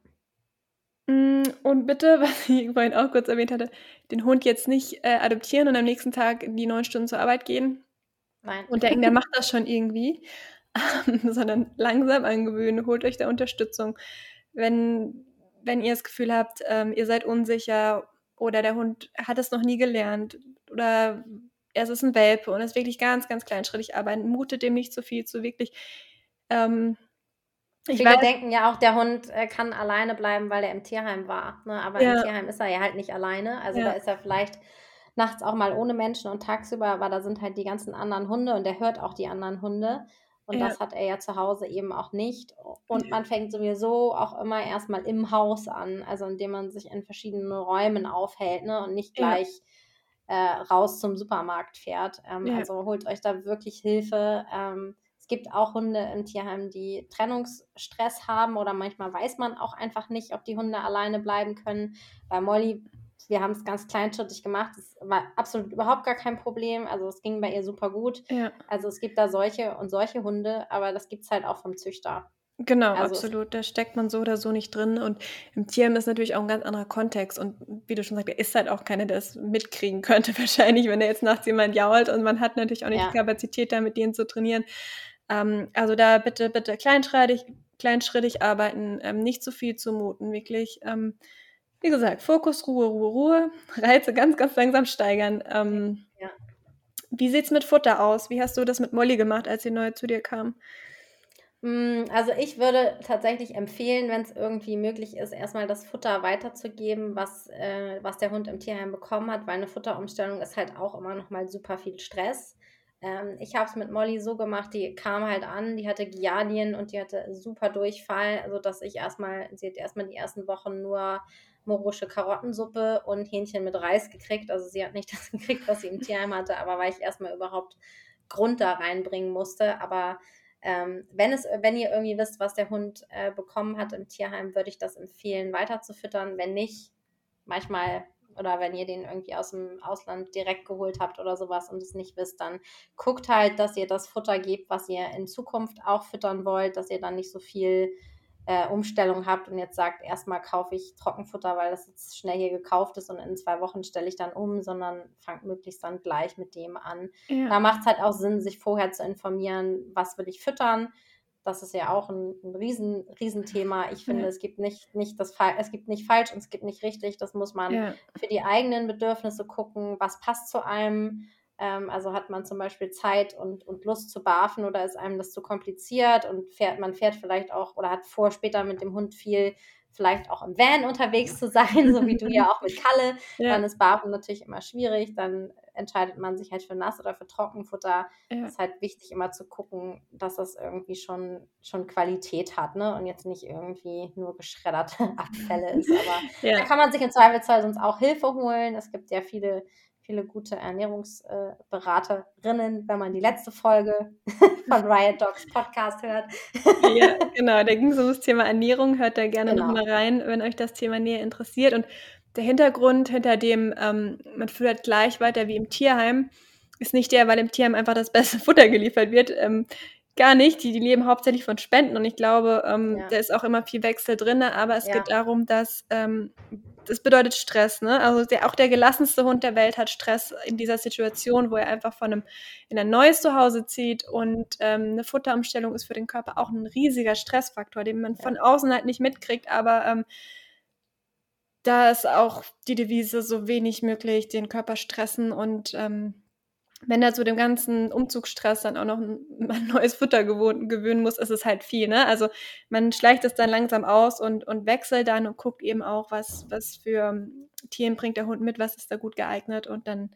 Und bitte, was ich vorhin auch kurz erwähnt hatte, den Hund jetzt nicht, adoptieren und am nächsten Tag die 9 Stunden zur Arbeit gehen Nein. und denken, der macht das schon irgendwie, sondern langsam angewöhnen, holt euch da Unterstützung. Wenn wenn ihr das Gefühl habt, ihr seid unsicher oder der Hund hat es noch nie gelernt oder es ist 'n Welpe und ist wirklich ganz kleinschrittig arbeiten, mutet dem nicht zu viel zu, wirklich. Ähm, ich Viele weiß denken ja auch, der Hund, kann alleine bleiben, weil er im Tierheim war, ne? Aber im ja, Tierheim ist er ja halt nicht alleine. Also, da ja, ist er vielleicht nachts auch mal ohne Menschen und tagsüber, aber da sind halt die ganzen anderen Hunde und der hört auch die anderen Hunde. Und ja, das hat er ja zu Hause eben auch nicht. Und ja, man fängt sowieso auch immer erst mal im Haus an, also indem man sich in verschiedenen Räumen aufhält, ne, und nicht ja, gleich, raus zum Supermarkt fährt. ja, Also holt euch da wirklich Hilfe. Es gibt auch Hunde im Tierheim, die Trennungsstress haben oder manchmal weiß man auch einfach nicht, ob die Hunde alleine bleiben können. Bei Molly, wir haben es ganz kleinschrittig gemacht. Es war absolut überhaupt gar kein Problem. Also es ging bei ihr super gut. ja. Also es gibt da solche und solche Hunde, aber das gibt es halt auch vom Züchter. Genau, Also es, absolut. Da steckt man so oder so nicht drin und im Tierheim ist natürlich auch 'n ganz anderer Kontext und wie du schon sagst, er ist halt auch keiner, der es mitkriegen könnte wahrscheinlich, wenn da jetzt nachts jemand jault und man hat natürlich auch nicht die ja, Kapazität, da mit denen zu trainieren. Also da bitte kleinschrittig arbeiten, nicht zu viel zumuten, wirklich, wie gesagt, Fokus, Ruhe, Reize ganz langsam steigern. ja. Wie sieht's mit Futter aus? Wie hast du das mit Molly gemacht, als sie neu zu dir kam? Also, ich würde tatsächlich empfehlen, wenn es irgendwie möglich ist, erstmal das Futter weiterzugeben, was der Hund im Tierheim bekommen hat, weil eine Futterumstellung ist halt auch immer noch mal super viel Stress. Ich habe es mit Molly so gemacht, die kam halt an, die hatte Giardien und die hatte super Durchfall, sodass sie hat erstmal die ersten Wochen nur morosche Karottensuppe und Hähnchen mit Reis gekriegt. Also, sie hat nicht das gekriegt, was sie im Tierheim hatte, aber weil ich erstmal überhaupt Grund da reinbringen musste. Aber wenn ihr irgendwie wisst, was der Hund bekommen hat im Tierheim, würde ich das empfehlen, weiter zu füttern. Wenn nicht, manchmal oder wenn ihr den irgendwie aus dem Ausland direkt geholt habt oder sowas und es nicht wisst, dann guckt halt, dass ihr das Futter gebt, was ihr in Zukunft auch füttern wollt, dass ihr dann nicht so viel Umstellung habt und jetzt sagt, erstmal kaufe ich Trockenfutter, weil das jetzt schnell hier gekauft ist und in 2 Wochen stelle ich dann um, sondern fangt möglichst dann gleich mit dem an. Ja, Da macht es halt auch Sinn, sich vorher zu informieren, was will ich füttern. Das ist ja auch ein Riesenthema. Ich finde, ja, es gibt nicht falsch und es gibt nicht richtig. Das muss man ja, für die eigenen Bedürfnisse gucken, was passt zu einem. Also hat man zum Beispiel Zeit und Lust zu barfen oder ist einem das zu kompliziert und man fährt vielleicht auch oder hat vor, später mit dem Hund viel vielleicht auch im Van unterwegs zu sein, so wie du ja auch mit Kalle. Ja. Dann ist Barfen natürlich immer schwierig. Dann entscheidet man sich halt für Nass- oder für Trockenfutter. Ja. Ist halt wichtig, immer zu gucken, dass das irgendwie schon Qualität hat, ne? Und jetzt nicht irgendwie nur geschredderte Abfälle ist. Aber da kann man sich im Zweifelsfall sonst auch Hilfe holen. Es gibt ja viele gute Ernährungsberaterinnen, wenn man die letzte Folge von Riot Dogs Podcast hört. Ja, genau, da ging es um das Thema Ernährung. Hört da gerne nochmal rein, wenn euch das Thema näher interessiert. Und der Hintergrund hinter dem, man füttert gleich weiter wie im Tierheim, ist nicht der, weil im Tierheim einfach das beste Futter geliefert wird. Gar nicht. Die leben hauptsächlich von Spenden und ich glaube, da ist auch immer viel Wechsel drin, aber es geht darum, dass das bedeutet Stress, ne? Also auch der gelassenste Hund der Welt hat Stress in dieser Situation, wo er einfach in ein neues Zuhause zieht und eine Futterumstellung ist für den Körper auch ein riesiger Stressfaktor, den man von außen halt nicht mitkriegt, aber da ist auch die Devise, so wenig möglich den Körper stressen und wenn er zu dem ganzen Umzugsstress dann auch noch ein neues Futter gewöhnen muss, ist es halt viel, ne? Also man schleicht es dann langsam aus und wechselt dann und guckt eben auch, was für Tieren bringt der Hund mit, was ist da gut geeignet und dann,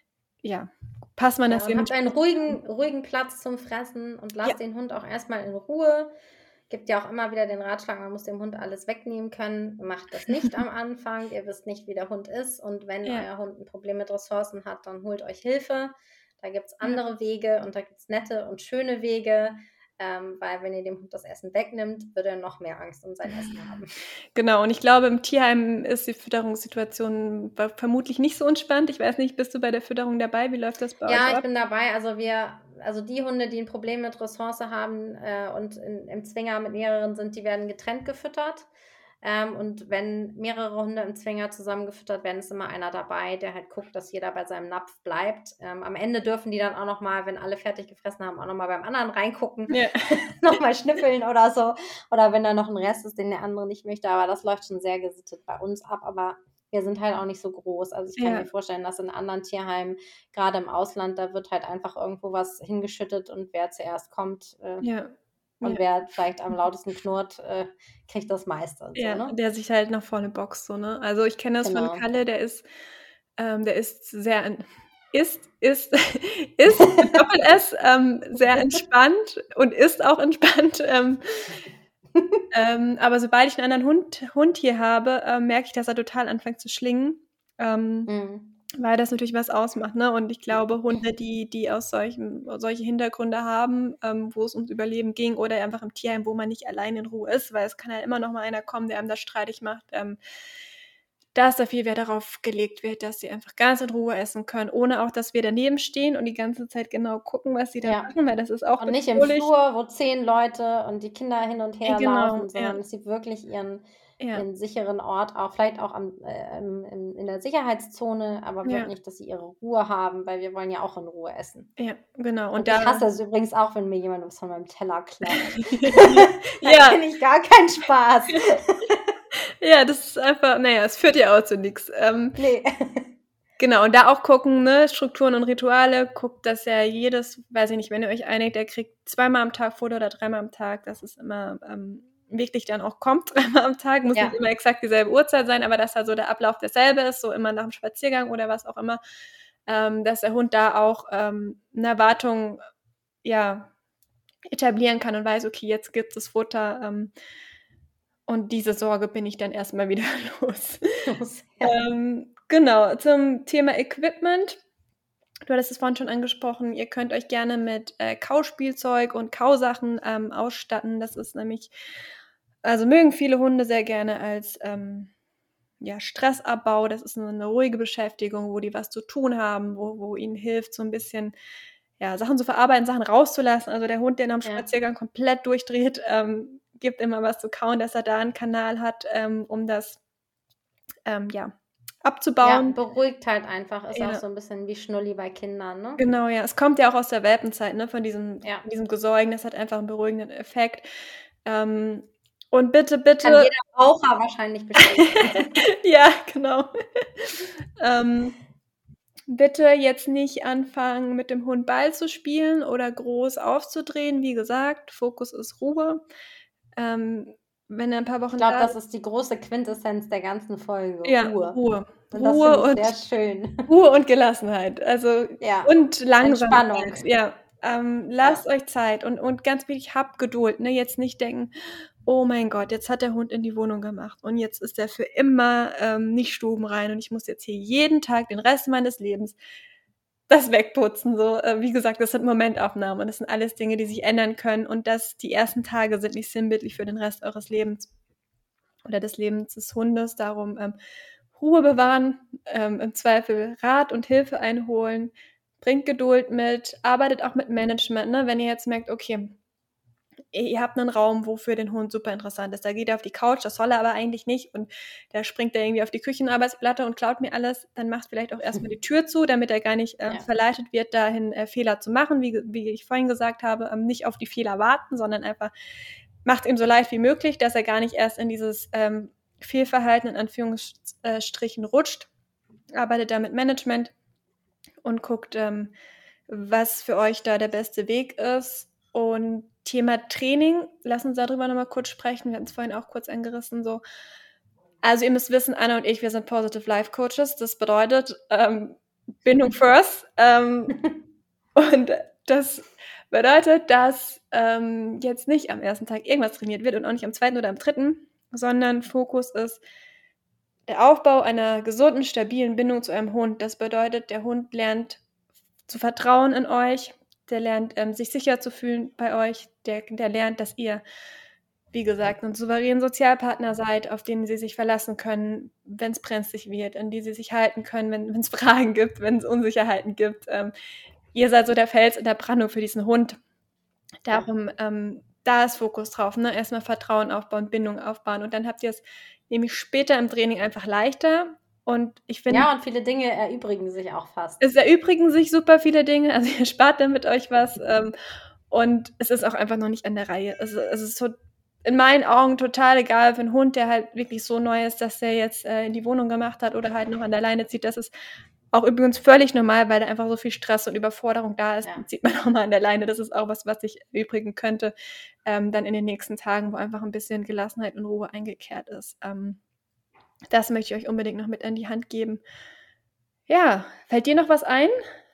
passt man das eben. Habt einen ruhigen Platz zum Fressen und lasst den Hund auch erstmal in Ruhe. Gibt ja auch immer wieder den Ratschlag, man muss dem Hund alles wegnehmen können. Macht das nicht am Anfang. Ihr wisst nicht, wie der Hund ist. Und wenn euer Hund ein Problem mit Ressourcen hat, dann holt euch Hilfe. Da gibt es andere Wege und da gibt es nette und schöne Wege. Weil wenn ihr dem Hund das Essen wegnimmt, wird er noch mehr Angst um sein Essen haben. Genau, und ich glaube, im Tierheim ist die Fütterungssituation vermutlich nicht so entspannt. Ich weiß nicht, bist du bei der Fütterung dabei? Wie läuft das bei euch ab? Ja, ich bin dabei. Also die Hunde, die ein Problem mit Ressource haben und im Zwinger mit mehreren sind, die werden getrennt gefüttert. Und wenn mehrere Hunde im Zwinger zusammen gefüttert werden, ist immer einer dabei, der halt guckt, dass jeder bei seinem Napf bleibt. Am Ende dürfen die dann auch nochmal, wenn alle fertig gefressen haben, auch nochmal beim anderen reingucken, nochmal schnüffeln oder so. Oder wenn da noch ein Rest ist, den der andere nicht möchte. Aber das läuft schon sehr gesittet bei uns ab. Aber wir sind halt auch nicht so groß. Also ich kann mir vorstellen, dass in anderen Tierheimen, gerade im Ausland, da wird halt einfach irgendwo was hingeschüttet und wer zuerst kommt und wer vielleicht am lautesten knurrt, kriegt das meiste. Und so, ne? Der sich halt nach vorne boxt, so, ne? Also ich kenne das von Kalle, der ist sehr mit Doppel-S sehr entspannt und ist auch entspannt. Aber sobald ich einen anderen Hund hier habe, merke ich, dass er total anfängt zu schlingen. Weil das natürlich was ausmacht, ne? Und ich glaube, Hunde, die aus solche Hintergründe haben, wo es ums Überleben ging oder einfach im Tierheim, wo man nicht allein in Ruhe ist, weil es kann halt immer noch mal einer kommen, der einem das streitig macht, dass da viel Wert darauf gelegt wird, dass sie einfach ganz in Ruhe essen können, ohne auch, dass wir daneben stehen und die ganze Zeit genau gucken, was sie da machen, weil das ist auch und nicht im Flur, wo 10 Leute und die Kinder hin und her laufen, sondern dass sie wirklich ihren sicheren Ort, auch vielleicht auch in der Sicherheitszone, aber wirklich, dass sie ihre Ruhe haben, weil wir wollen ja auch in Ruhe essen. Ja, genau. Und ich hasse es übrigens auch, wenn mir jemand was von meinem Teller klaut. Da finde ich gar keinen Spaß. Ja, das ist einfach, es führt ja auch zu nichts. Nee. Genau, und da auch gucken, ne, Strukturen und Rituale, guckt, dass ja weiß ich nicht, wenn ihr euch einigt, der kriegt 2-mal am Tag Futter oder 3-mal am Tag, dass es immer wirklich dann auch kommt, 3-mal am Tag, muss nicht immer exakt dieselbe Uhrzeit sein, aber dass da so der Ablauf derselbe ist, so immer nach dem Spaziergang oder was auch immer, dass der Hund da auch eine Erwartung, etablieren kann und weiß, okay, jetzt gibt es Futter, und diese Sorge bin ich dann erstmal wieder los. Genau, zum Thema Equipment. Du hattest es vorhin schon angesprochen, ihr könnt euch gerne mit Kauspielzeug und Kausachen ausstatten. Das ist nämlich, also mögen viele Hunde sehr gerne als Stressabbau. Das ist eine ruhige Beschäftigung, wo die was zu tun haben, wo ihnen hilft, so ein bisschen Sachen zu verarbeiten, Sachen rauszulassen. Also der Hund, der nach dem Spaziergang komplett durchdreht, gibt immer was zu kauen, dass er da einen Kanal hat, um das abzubauen. Ja, beruhigt halt einfach. Ist auch so ein bisschen wie Schnulli bei Kindern, ne? Genau, ja. Es kommt ja auch aus der Welpenzeit, ne? Von diesem Gesäugen. Das hat einfach einen beruhigenden Effekt. Und bitte Kann jeder Raucher wahrscheinlich bestätigen. Ja, genau. bitte jetzt nicht anfangen, mit dem Hund Ball zu spielen oder groß aufzudrehen. Wie gesagt, Fokus ist Ruhe. Wenn er ein paar Ich Wochen glaube, da das ist die große Quintessenz der ganzen Folge, ja, Ruhe. Ruhe. Und das finde ich und sehr schön. Ruhe und Gelassenheit. Also Ja, und Entspannung. Langsamkeit. Ja. Lasst Ja. euch Zeit und ganz wichtig, habt Geduld. Ne? Jetzt nicht denken, oh mein Gott, jetzt hat der Hund in die Wohnung gemacht und jetzt ist er für immer nicht stubenrein und ich muss jetzt hier jeden Tag den Rest meines Lebens das wegputzen. So, wie gesagt, das sind Momentaufnahmen und das sind alles Dinge, die sich ändern können und die ersten Tage sind nicht sinnbildlich für den Rest eures Lebens oder des Lebens des Hundes. Darum Ruhe bewahren, im Zweifel Rat und Hilfe einholen, bringt Geduld mit, arbeitet auch mit Management. Ne? Wenn ihr jetzt merkt, okay, ihr habt einen Raum, wo für den Hund super interessant ist. Da geht er auf die Couch, das soll er aber eigentlich nicht und da springt er irgendwie auf die Küchenarbeitsplatte und klaut mir alles, dann macht vielleicht auch erstmal die Tür zu, damit er gar nicht verleitet wird, dahin Fehler zu machen, wie ich vorhin gesagt habe, nicht auf die Fehler warten, sondern einfach macht ihm so leicht wie möglich, dass er gar nicht erst in dieses Fehlverhalten in Anführungsstrichen rutscht, arbeitet da mit Management und guckt, was für euch da der beste Weg ist. Und Thema Training, lass uns darüber nochmal kurz sprechen. Wir hatten es vorhin auch kurz angerissen. So. Also ihr müsst wissen, Anna und ich, wir sind Positive Life Coaches. Das bedeutet Bindung first. Und das bedeutet, dass jetzt nicht am ersten Tag irgendwas trainiert wird und auch nicht am zweiten oder am dritten, sondern Fokus ist der Aufbau einer gesunden, stabilen Bindung zu einem Hund. Das bedeutet, der Hund lernt zu vertrauen in euch, der lernt, sich sicher zu fühlen bei euch, der lernt, dass ihr, wie gesagt, ein souveräner Sozialpartner seid, auf den sie sich verlassen können, wenn es brenzlig wird, an die sie sich halten können, wenn es Fragen gibt, wenn es Unsicherheiten gibt. Ihr seid so der Fels in der Brandung für diesen Hund. Darum, da ist Fokus drauf. Ne? Erstmal Vertrauen aufbauen, Bindung aufbauen und dann habt ihr es nämlich später im Training einfach leichter. Und ich finde, Ja, und viele Dinge erübrigen sich auch fast. es erübrigen sich super viele Dinge, also ihr spart damit euch was und es ist auch einfach noch nicht an der Reihe. Es ist so in meinen Augen total egal für einen Hund, der halt wirklich so neu ist, dass der jetzt in die Wohnung gemacht hat oder halt noch an der Leine zieht. Das ist auch übrigens völlig normal, weil da einfach so viel Stress und Überforderung da ist. Ja. Zieht man auch mal an der Leine. Das ist auch was sich erübrigen könnte dann in den nächsten Tagen, wo einfach ein bisschen Gelassenheit und Ruhe eingekehrt ist. Das möchte ich euch unbedingt noch mit an die Hand geben. Ja, fällt dir noch was ein?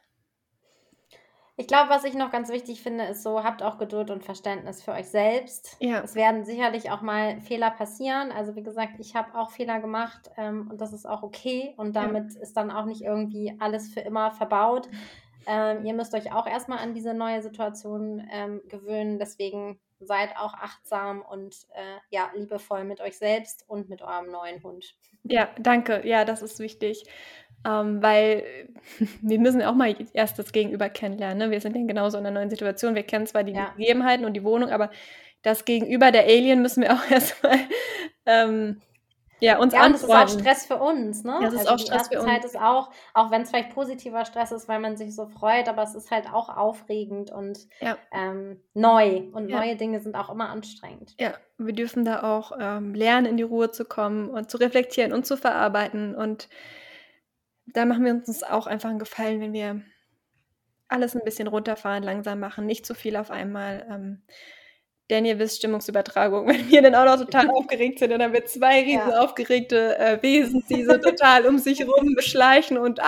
Ich glaube, was ich noch ganz wichtig finde, ist so, habt auch Geduld und Verständnis für euch selbst. Ja. Es werden sicherlich auch mal Fehler passieren. Also wie gesagt, ich habe auch Fehler gemacht und das ist auch okay. Und damit ist dann auch nicht irgendwie alles für immer verbaut. Ihr müsst euch auch erstmal an diese neue Situation gewöhnen. Deswegen seid auch achtsam und liebevoll mit euch selbst und mit eurem neuen Hund. Ja, danke. Ja, das ist wichtig. Weil wir müssen auch mal erst das Gegenüber kennenlernen. Ne? Wir sind ja genauso in einer neuen Situation. Wir kennen zwar die Gegebenheiten und die Wohnung, aber das Gegenüber, der Alien, müssen wir auch erstmal uns und es ist auch Stress für uns, ne? Das ist also auch die Stress erste für Zeit uns. ist auch wenn es vielleicht positiver Stress ist, weil man sich so freut, aber es ist halt auch aufregend und neu. Und neue Dinge sind auch immer anstrengend. Ja, wir dürfen da auch lernen, in die Ruhe zu kommen und zu reflektieren und zu verarbeiten. Und da machen wir uns auch einfach einen Gefallen, wenn wir alles ein bisschen runterfahren, langsam machen, nicht zu viel auf einmal. Denn ihr wisst, Stimmungsübertragung, wenn wir dann auch noch total aufgeregt sind, dann haben wir zwei riesen aufgeregte Wesen, die so total um sich rum beschleichen und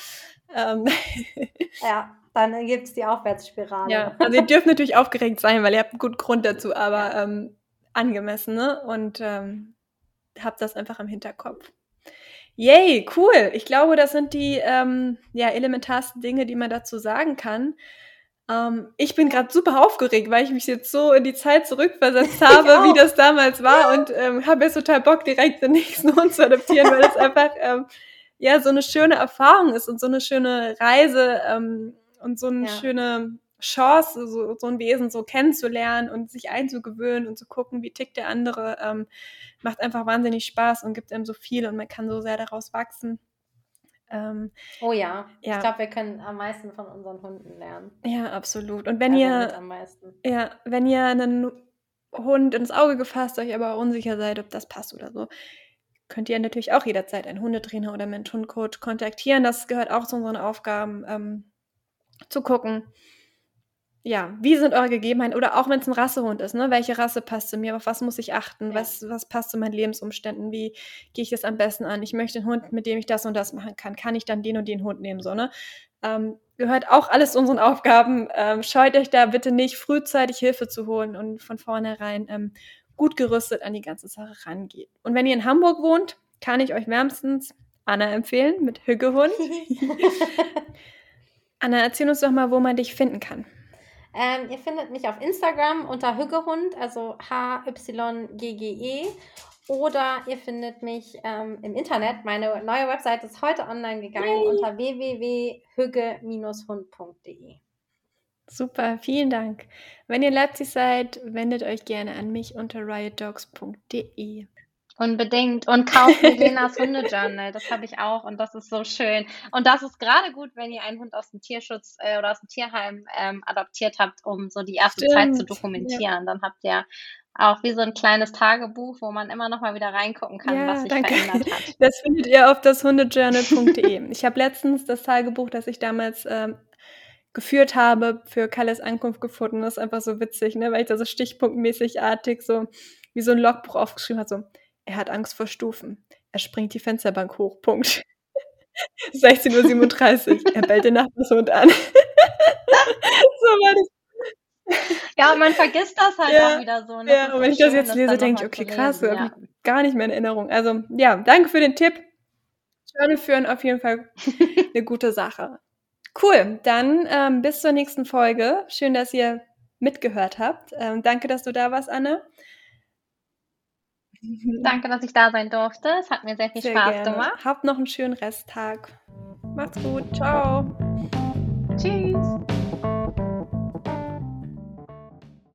Ja, dann gibt es die Aufwärtsspirale. Ja, also ihr dürft natürlich aufgeregt sein, weil ihr habt einen guten Grund dazu, aber angemessen, ne? Und habt das einfach im Hinterkopf. Yay, cool. Ich glaube, das sind die elementarsten Dinge, die man dazu sagen kann. Ich bin gerade super aufgeregt, weil ich mich jetzt so in die Zeit zurückversetzt habe, wie das damals war und habe jetzt total Bock, direkt den nächsten Hund zu adoptieren, weil das einfach so eine schöne Erfahrung ist und so eine schöne Reise und so eine schöne Chance, so ein Wesen so kennenzulernen und sich einzugewöhnen und zu gucken, wie tickt der andere, macht einfach wahnsinnig Spaß und gibt einem so viel und man kann so sehr daraus wachsen. Oh ja, ich glaube, wir können am meisten von unseren Hunden lernen. Ja, absolut. Und wenn ihr einen Hund ins Auge gefasst, euch aber unsicher seid, ob das passt oder so, könnt ihr natürlich auch jederzeit einen Hundetrainer oder Mensch-Hund-Coach kontaktieren. Das gehört auch zu unseren Aufgaben, zu gucken, ja, wie sind eure Gegebenheiten? Oder auch wenn es ein Rassehund ist, ne? Welche Rasse passt zu mir? Auf was muss ich achten? Ja. Was passt zu meinen Lebensumständen? Wie gehe ich das am besten an? Ich möchte einen Hund, mit dem ich das und das machen kann. Kann ich dann den und den Hund nehmen? So, ne? Gehört auch alles zu unseren Aufgaben. Scheut euch da bitte nicht, frühzeitig Hilfe zu holen und von vornherein gut gerüstet an die ganze Sache rangeht. Und wenn ihr in Hamburg wohnt, kann ich euch wärmstens Anna empfehlen mit Hüggehund. Anna, erzähl uns doch mal, wo man dich finden kann. Ihr findet mich auf Instagram unter Hüggehund, also HYGGE. Oder ihr findet mich im Internet. Meine neue Website ist heute online gegangen unter www.hügge-hund.de. Super, vielen Dank. Wenn ihr in Leipzig seid, wendet euch gerne an mich unter riotdogs.de. Unbedingt. Und kauft Milenas Hundejournal. Das habe ich auch und das ist so schön. Und das ist gerade gut, wenn ihr einen Hund aus dem Tierschutz oder aus dem Tierheim adoptiert habt, um so die erste Zeit zu dokumentieren. Ja. Dann habt ihr auch wie so ein kleines Tagebuch, wo man immer noch mal wieder reingucken kann, was sich verändert hat. Das findet ihr auf dashundejournal.de. Ich habe letztens das Tagebuch, das ich damals geführt habe, für Kalles Ankunft gefunden. Das ist einfach so witzig, ne? Weil ich da so stichpunktmäßigartig so wie so ein Logbuch aufgeschrieben habe, so: Er hat Angst vor Stufen. Er springt die Fensterbank hoch. Punkt. 16:37 Uhr. Er bellt den Nachbarshund an. So war das. Ja, man vergisst das halt auch wieder so. Ne? Ja, und wenn ich das jetzt lese, denke ich, okay, krass, habe ich gar nicht mehr in Erinnerung. Also ja, danke für den Tipp. Journal führen auf jeden Fall eine gute Sache. Cool, dann bis zur nächsten Folge. Schön, dass ihr mitgehört habt. Danke, dass du da warst, Anne. Danke, dass ich da sein durfte. Es hat mir sehr viel Spaß gemacht. Habt noch einen schönen Resttag. Macht's gut. Ciao. Tschüss.